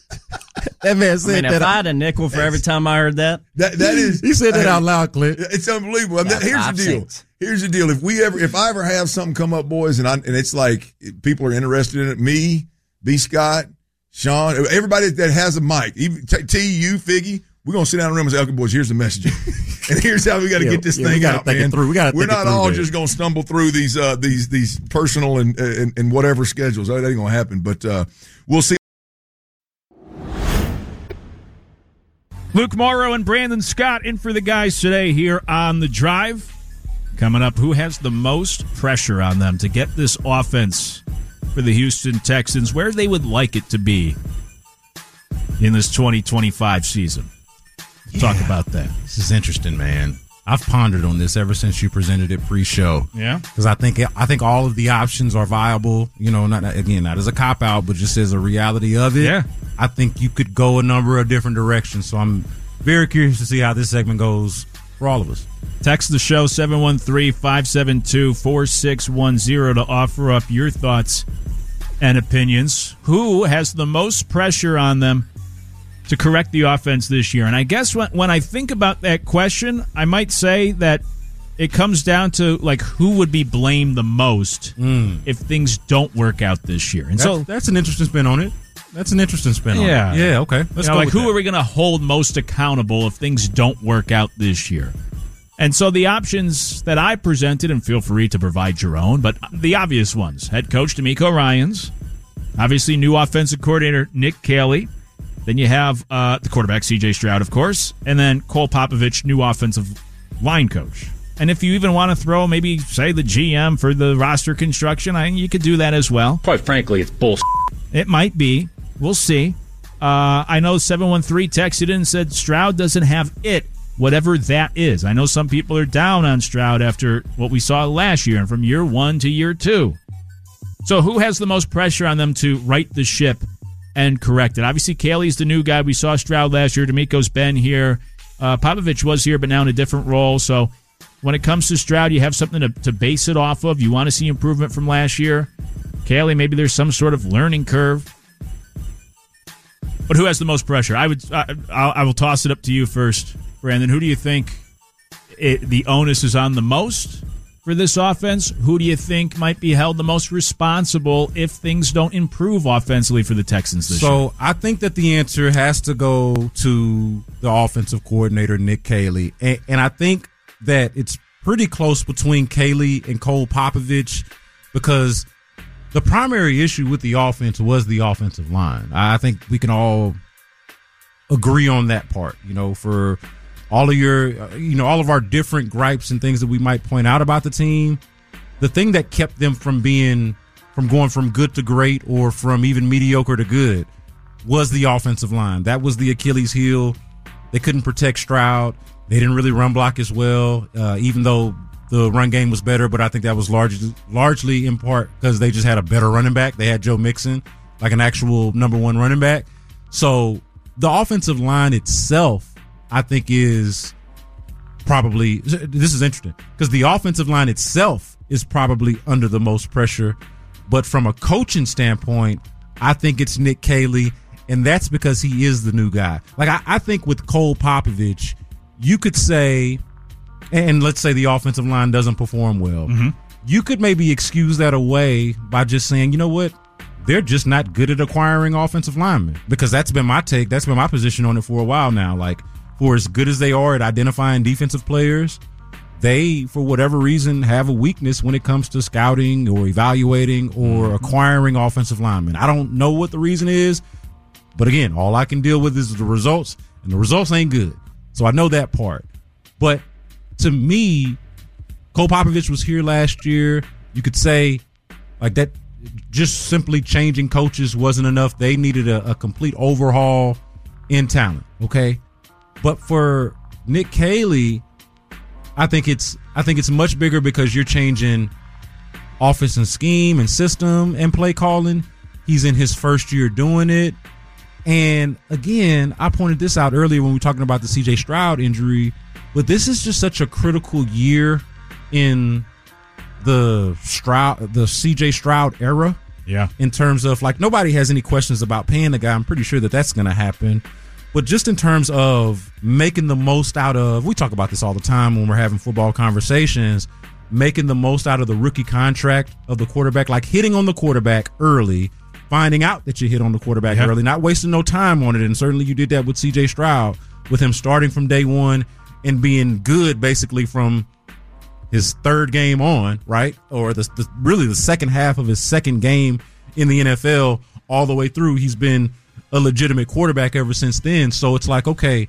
That man said I mean, that. If I had a nickel for every time I heard that. That that is. He said that I, out loud, Clint. It's unbelievable. I mean, here's Five the deal. cents. Here's the deal. If we ever, if I ever have something come up, boys, and I, and it's like people are interested in it, me, B. Scott, Sean, everybody that has a mic, even T, you, Figgy, we're going to sit down in the room and say, okay, boys, here's the message. And here's how we got to yeah, get this yeah, thing we gotta out, think man. It through. We gotta we're think not it through, all man. just going to stumble through these, uh, these, these personal and, and, and whatever schedules. That ain't going to happen, but uh, we'll see. Luke Morrow and Brandon Scott in for the guys today here on The Drive. Coming up, who has the most pressure on them to get this offense for the Houston Texans where they would like it to be in this twenty twenty-five season? Yeah. Talk about that. This is interesting, man. I've pondered on this ever since you presented it pre-show. Yeah, because I think I think all of the options are viable. You know, not again, not as a cop out, but just as a reality of it. Yeah, I think you could go a number of different directions. So I'm very curious to see how this segment goes for all of us. Text the show seven one three, five seven two, four six one zero to offer up your thoughts and opinions. Who has the most pressure on them to correct the offense this year? And I guess when, when I think about that question, I might say that it comes down to like who would be blamed the most mm. if things don't work out this year. And that's, so that's an interesting spin on it. That's an interesting spin yeah. on it. Yeah, okay. You Let's know, go like with who that. are we going to hold most accountable if things don't work out this year? And so the options that I presented, and feel free to provide your own, but the obvious ones: head coach DeMeco Ryans, obviously new offensive coordinator Nick Caley. Then you have uh, the quarterback C J Stroud, of course, and then Cole Popovich, new offensive line coach. And if you even want to throw maybe, say, the G M for the roster construction, I, you could do that as well. Quite frankly, it's bullshit. It might be. We'll see. Uh, I know seven one three texted in and said Stroud doesn't have it, whatever that is. I know some people are down on Stroud after what we saw last year and from year one to year two. So who has the most pressure on them to right the ship and correct it? Obviously, Caley's the new guy. We saw Stroud last year. DeMeco's been here. Uh, Popovich was here, but now in a different role. So when it comes to Stroud, you have something to, to base it off of. You want to see improvement from last year. Caley, maybe there's some sort of learning curve. But who has the most pressure? I would. I, I will toss it up to you first, Brandon. Who do you think it, the onus is on the most for this offense? Who do you think might be held the most responsible if things don't improve offensively for the Texans this so year? So I think that the answer has to go to the offensive coordinator, Nick Caley. And, and I think that it's pretty close between Caley and Cole Popovich because the primary issue with the offense was the offensive line. I think we can all agree on that part. You know, for all of your, you know, all of our different gripes and things that we might point out about the team, the thing that kept them from being, from going from good to great or from even mediocre to good was the offensive line. That was the Achilles heel. They couldn't protect Stroud. They didn't really run block as well, uh, even though the run game was better, but I think that was largely largely in part because they just had a better running back. They had Joe Mixon, like an actual number one running back. So the offensive line itself, I think, is probably, this is interesting, because the offensive line itself is probably under the most pressure. But from a coaching standpoint, I think it's Nick Caley, and that's because he is the new guy. Like, I, I think with Cole Popovich, you could say, and let's say the offensive line doesn't perform well, mm-hmm. you could maybe excuse that away by just saying, you know what, they're just not good at acquiring offensive linemen. Because that's been my take. That's been my position on it for a while now. Like, for as good as they are at identifying defensive players, they, for whatever reason, have a weakness when it comes to scouting or evaluating or mm-hmm. acquiring offensive linemen. I don't know what the reason is, but again, all I can deal with is the results, and the results ain't good. So I know that part. But to me, Cole Popovich was here last year. You could say, like, that just simply changing coaches wasn't enough. They needed a, a complete overhaul in talent, okay? But for Nick Caley, I think it's I think it's much bigger because you're changing offense and scheme and system and play calling. He's in his first year doing it. And again, I pointed this out earlier when we were talking about the C J Stroud injury, but this is just such a critical year in the Stroud, the C J Stroud era. Yeah. In terms of, like, nobody has any questions about paying the guy. I'm pretty sure that that's going to happen. But just in terms of making the most out of, we talk about this all the time when we're having football conversations, making the most out of the rookie contract of the quarterback, like hitting on the quarterback early, finding out that you hit on the quarterback Yep. early, not wasting no time on it. And certainly you did that with C J Stroud, with him starting from day one and being good basically from his third game on, right? Or the, the really the second half of his second game in the N F L all the way through. He's been a legitimate quarterback ever since then. So it's like, okay,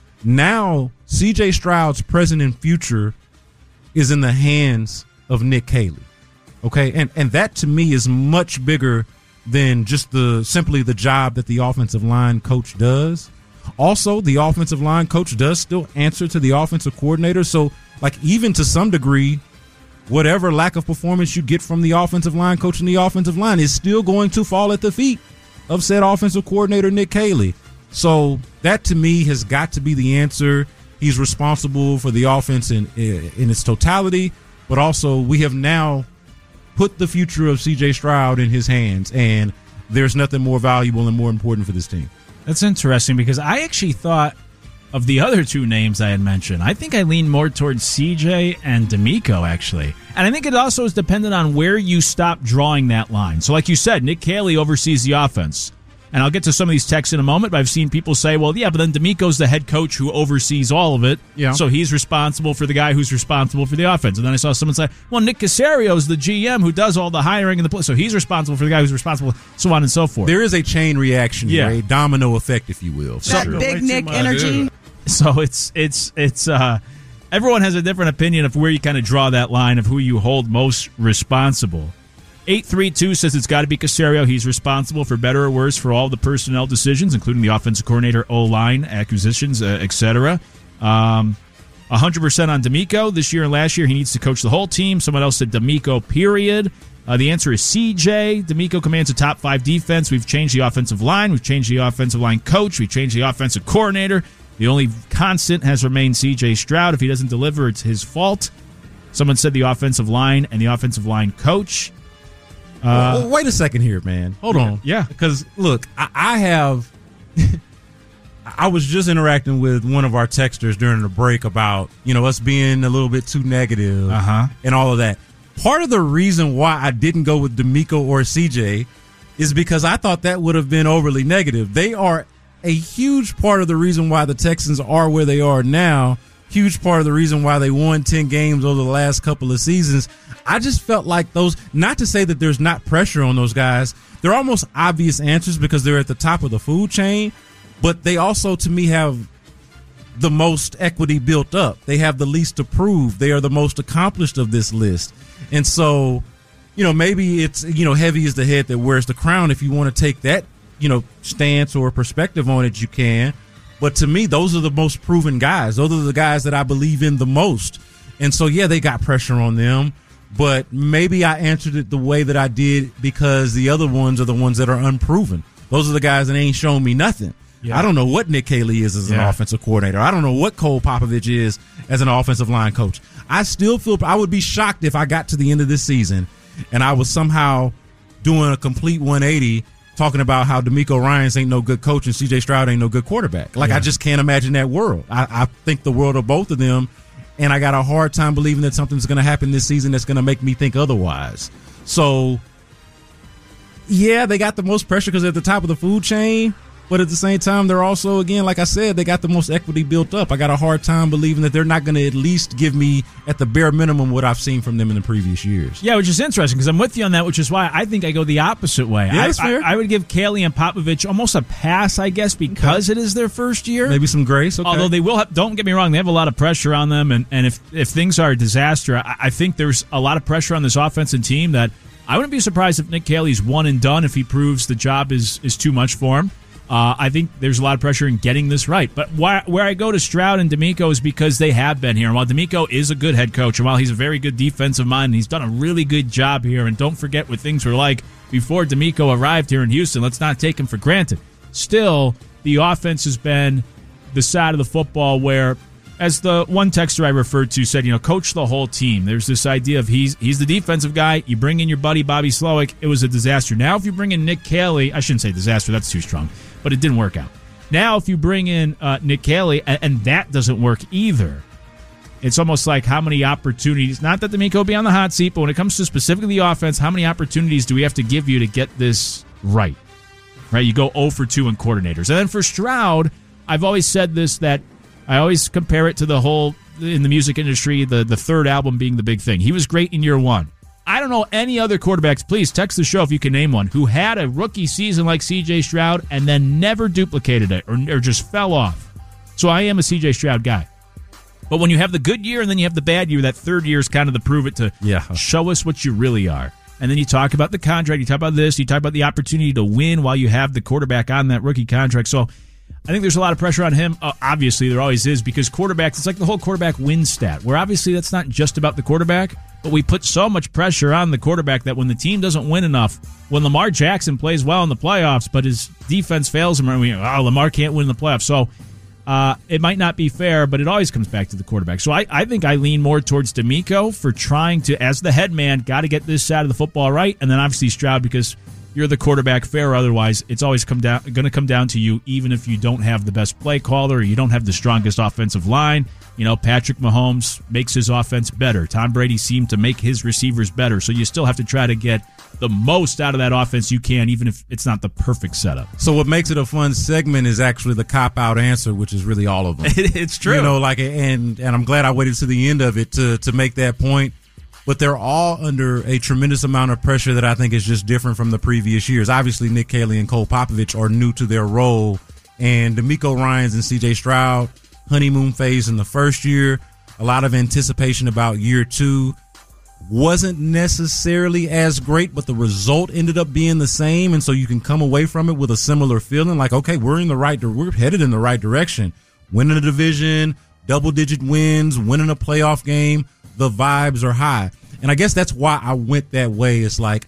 now C J Stroud's present and future is in the hands of Nick Caley. Okay, and and that to me is much bigger than just the simply the job that the offensive line coach does. Also, the offensive line coach does still answer to the offensive coordinator. So, like, even to some degree, whatever lack of performance you get from the offensive line coach and the offensive line is still going to fall at the feet of said offensive coordinator Nick Caley. So that to me has got to be the answer. He's responsible for the offense in in its totality, but also we have now put the future of C J Stroud in his hands, and there's nothing more valuable and more important for this team. That's interesting because I actually thought of the other two names I had mentioned. I think I lean more towards C J and DeMeco, actually. And I think it also is dependent on where you stop drawing that line. So like you said, Nick Caley oversees the offense. And I'll get to some of these texts in a moment, but I've seen people say, well, yeah, but then DeMeco's the head coach who oversees all of it. Yeah. So he's responsible for the guy who's responsible for the offense. And then I saw someone say, well, Nick Caserio's the G M who does all the hiring and the play. So he's responsible for the guy who's responsible, so on and so forth. There is a chain reaction, Yeah. a domino effect, if you will. So- For sure. Big Nick energy. So it's it's it's uh everyone has a different opinion of where you kind of draw that line of who you hold most responsible. eight three two says it's got to be Caserio. He's responsible for better or worse for all the personnel decisions, including the offensive coordinator, O-line, acquisitions, uh, et cetera. Um, one hundred percent on DeMeco. This year and last year, he needs to coach the whole team. Someone else said DeMeco, period. Uh, the answer is C J. DeMeco commands a top five defense. We've changed the offensive line. We've changed the offensive line coach. We've changed the offensive coordinator. The only constant has remained C J Stroud. If he doesn't deliver, it's his fault. Someone said the offensive line and the offensive line coach. Uh, well, wait a second here, man. Hold yeah, on. Yeah. Because, look, I, I have... I was just interacting with one of our texters during the break about, you know, us being a little bit too negative uh-huh. and all of that. Part of the reason why I didn't go with DeMeco or C J is because I thought that would have been overly negative. They are a huge part of the reason why the Texans are where they are now, huge part of the reason why they won ten games over the last couple of seasons. I just felt like those, not to say that there's not pressure on those guys, they're almost obvious answers because they're at the top of the food chain, but they also, to me, have the most equity built up. They have the least to prove. They are the most accomplished of this list. And so, you know, maybe it's, you know, heavy is the head that wears the crown. If you want to take that, you know, stance or perspective on it, you can. But to me, those are the most proven guys. Those are the guys that I believe in the most. And so, yeah, they got pressure on them. But maybe I answered it the way that I did because the other ones are the ones that are unproven. Those are the guys that ain't shown me nothing. Yeah. I don't know what Nick Caley is as an Yeah. offensive coordinator. I don't know what Cole Popovich is as an offensive line coach. I still feel I would be shocked if I got to the end of this season and I was somehow doing a complete one eighty talking about how DeMeco Ryans ain't no good coach and C J Stroud ain't no good quarterback. Like, Yeah. I just can't imagine that world. I, I think the world of both of them, and I got a hard time believing that something's going to happen this season that's going to make me think otherwise. So, yeah, they got the most pressure because they're at the top of the food chain. But at the same time, they're also, again, like I said, they got the most equity built up. I got a hard time believing that they're not going to at least give me, at the bare minimum, what I've seen from them in the previous years. Yeah, which is interesting because I'm with you on that, which is why I think I go the opposite way. Yeah, I, that's fair. I, I would give Caley and Popovich almost a pass, I guess, because okay. it is their first year. Maybe some grace, okay. Although they will have, don't get me wrong, they have a lot of pressure on them, and, and if, if things are a disaster, I, I think there's a lot of pressure on this offensive team that I wouldn't be surprised if Nick Caley's one and done if he proves the job is, is too much for him. Uh, I think there's a lot of pressure in getting this right. But why, where I go to Stroud and DeMeco is because they have been here. And while DeMeco is a good head coach, and while he's a very good defensive mind, and he's done a really good job here, and don't forget what things were like before DeMeco arrived here in Houston. Let's not take him for granted. Still, the offense has been the side of the football where, as the one texter I referred to said, you know, coach the whole team. There's this idea of he's he's the defensive guy. You bring in your buddy Bobby Slowick, it was a disaster. Now if you bring in Nick Caley, I shouldn't say disaster, that's too strong, but it didn't work out. Now if you bring in uh, Nick Caley, and, and that doesn't work either, It's almost like how many opportunities, not that DeMeco will be on the hot seat, but when it comes to specifically the offense, how many opportunities do we have to give you to get this right? Right? You go oh for two in coordinators. And then for Stroud, I've always said this, that I always compare it to the whole, in the music industry, the, the third album being the big thing. He was great in year one. I don't know any other quarterbacks, please text the show if you can name one, who had a rookie season like C J Stroud and then never duplicated it or, or just fell off. So I am a C J Stroud guy. But when you have the good year and then you have the bad year, that third year is kind of the prove it to yeah. show us what you really are. And then you talk about the contract, you talk about this, you talk about the opportunity to win while you have the quarterback on that rookie contract. So I think there's a lot of pressure on him. Uh, obviously, there always is, because quarterbacks, it's like the whole quarterback win stat, where obviously that's not just about the quarterback, but we put so much pressure on the quarterback that when the team doesn't win enough, when Lamar Jackson plays well in the playoffs, but his defense fails him, and we, oh, Lamar can't win in the playoffs. So uh, it might not be fair, but it always comes back to the quarterback. So I, I think I lean more towards DeMeco for trying to, as the head man, got to get this side of the football right, and then obviously Stroud, because you're the quarterback, fair or otherwise, it's always come down going to come down to you, even if you don't have the best play caller or you don't have the strongest offensive line. You know, Patrick Mahomes makes his offense better. Tom Brady seemed to make his receivers better. So you still have to try to get the most out of that offense you can, even if it's not the perfect setup. So what makes it a fun segment is actually the cop-out answer, which is really all of them. It's true. You know, like, and and I'm glad I waited to the end of it to to make that point. But they're all under a tremendous amount of pressure that I think is just different from the previous years. Obviously, Nick Caley and Cole Popovich are new to their role, and DeMeco Ryans and C J Stroud, honeymoon phase in the first year, a lot of anticipation about year two. Wasn't necessarily as great, but the result ended up being the same, and so you can come away from it with a similar feeling, like, okay, we're in the right, we're headed in the right direction. Winning a division, double-digit wins, winning a playoff game. The vibes are high. And I guess that's why I went that way. It's like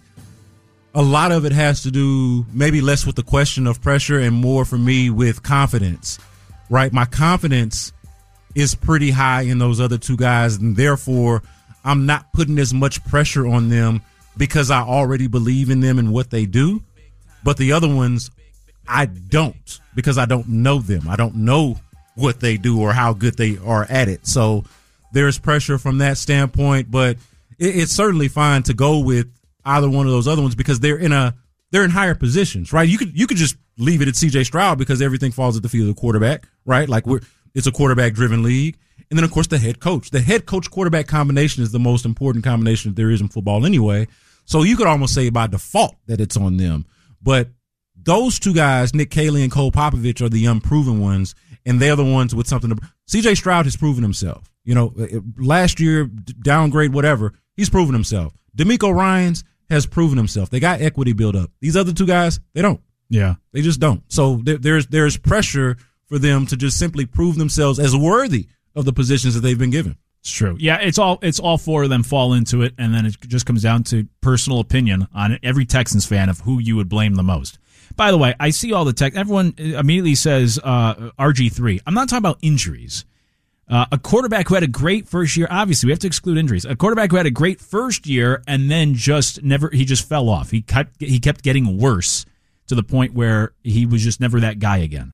a lot of it has to do maybe less with the question of pressure and more for me with confidence, right? My confidence is pretty high in those other two guys, and therefore I'm not putting as much pressure on them because I already believe in them and what they do. But the other ones, I don't, because I don't know them. I don't know what they do or how good they are at it. So there's pressure from that standpoint, but it, it's certainly fine to go with either one of those other ones because they're in a they're in higher positions, right? You could you could just leave it at C J Stroud because everything falls at the feet of the quarterback, right? Like we're it's a quarterback driven league, and then of course the head coach. The head coach quarterback combination is the most important combination that there is in football anyway. So you could almost say by default that it's on them, but those two guys, Nick Caley and Cole Popovich, are the unproven ones, and they're the ones with something to. C J Stroud has proven himself. You know, last year, downgrade, whatever, he's proven himself. DeMeco Ryans has proven himself. They got equity built up. These other two guys, they don't. Yeah. They just don't. So there, there's there's pressure for them to just simply prove themselves as worthy of the positions that they've been given. It's true. Yeah, it's all it's all four of them fall into it, and then it just comes down to personal opinion on every Texans fan of who you would blame the most. By the way, I see all the tech. Everyone immediately says uh, R G three. I'm not talking about injuries. Uh, a quarterback who had a great first year, obviously we have to exclude injuries. A quarterback who had a great first year and then just never, he just fell off. He kept, he kept getting worse to the point where he was just never that guy again.